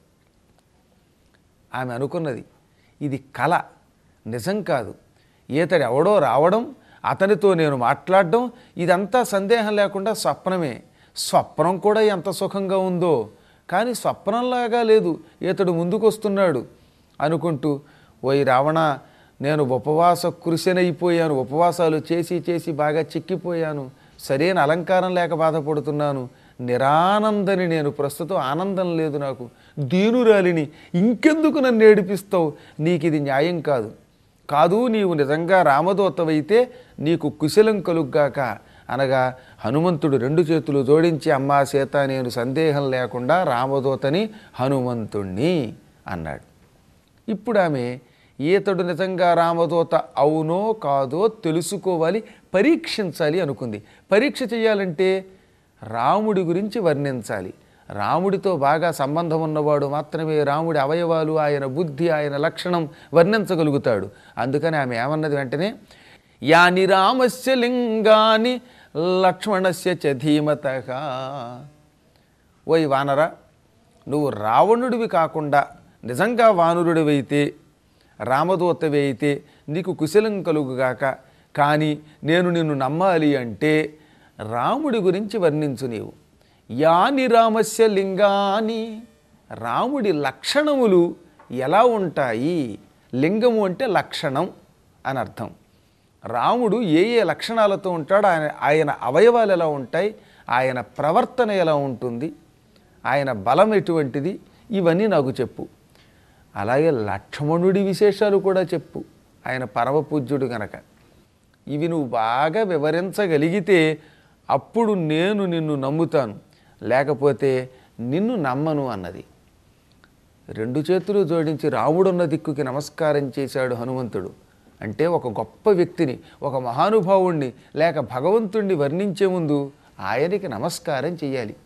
ఆమె అనుకున్నది ఇది కల, నిజం కాదు. ఈతడు ఎవడో రావడం, అతనితో నేను మాట్లాడడం, ఇదంతా సందేహం లేకుండా స్వప్నమే. స్వప్నం కూడా ఎంత సుఖంగా ఉందో, కానీ స్వప్నంలాగా లేదు, ఈతడు ముందుకు వస్తున్నాడు అనుకుంటూ, ఓయ్ రావణ, నేను ఉపవాస కృషినైపోయాను, ఉపవాసాలు చేసి చేసి బాగా చిక్కిపోయాను, సరైన అలంకారం లేక బాధపడుతున్నాను, నిరానందని నేను, ప్రస్తుతం ఆనందం లేదు నాకు, దీనురాలిని, ఇంకెందుకు నన్ను ఏడిపిస్తావు, నీకు ఇది న్యాయం కాదు. కాదు, నీవు నిజంగా రామదూతవైతే నీకు కుశలం కలుగ్గాక అనగా హనుమంతుడు 2 చేతులు జోడించి, అమ్మా సీత, నేను సందేహం లేకుండా రామదూతని, హనుమంతుణ్ణి అన్నాడు. ఇప్పుడు ఆమె ఈతడు నిజంగా రామదూత అవునో కాదో తెలుసుకోవాలి, పరీక్షించాలి అనుకుంది. పరీక్ష చేయాలంటే రాముడి గురించి వర్ణించాలి. రాముడితో బాగా సంబంధం ఉన్నవాడు మాత్రమే రాముడి అవయవాలు, ఆయన బుద్ధి, ఆయన లక్షణం వర్ణించగలుగుతాడు. అందుకని ఆమె ఏమన్నది వెంటనే, యాని రామస్య లింగాని లక్ష్మణస్య చ ధీమతః. ఓయ్ వానర, నువ్వు రావణుడివి కాకుండా నిజంగా వానరుడివైతే, రామదూతవి అయితే నీకు కుశలం కలుగుగాక. కానీ నేను నిన్ను నమ్మాలి అంటే రాముడి గురించి వర్ణించు నీవు. యాని రామస్య లింగాని, రాముడి లక్షణములు ఎలా ఉంటాయి? లింగము అంటే లక్షణం అని అర్థం. రాముడు ఏ ఏ లక్షణాలతో ఉంటాడో, ఆయన అవయవాలు ఎలా ఉంటాయి, ఆయన ప్రవర్తన ఎలా ఉంటుంది, ఆయన బలం ఎటువంటిది, ఇవన్నీ నాకు చెప్పు. అలాగే లక్ష్మణుడి విశేషాలు కూడా చెప్పు, ఆయన పరమపూజ్యుడు గనక. ఇవి నువ్వు బాగా వివరించగలిగితే అప్పుడు నేను నిన్ను నమ్ముతాను, లేకపోతే నిన్ను నమ్మను అన్నది. రెండు చేతులు జోడించి రాముడున్న దిక్కుకి నమస్కారం చేశాడు హనుమంతుడు. అంటే ఒక గొప్ప వ్యక్తిని, ఒక మహానుభావుణ్ణి లేక భగవంతుణ్ణి వర్ణించే ముందు ఆయనకి నమస్కారం చెయ్యాలి.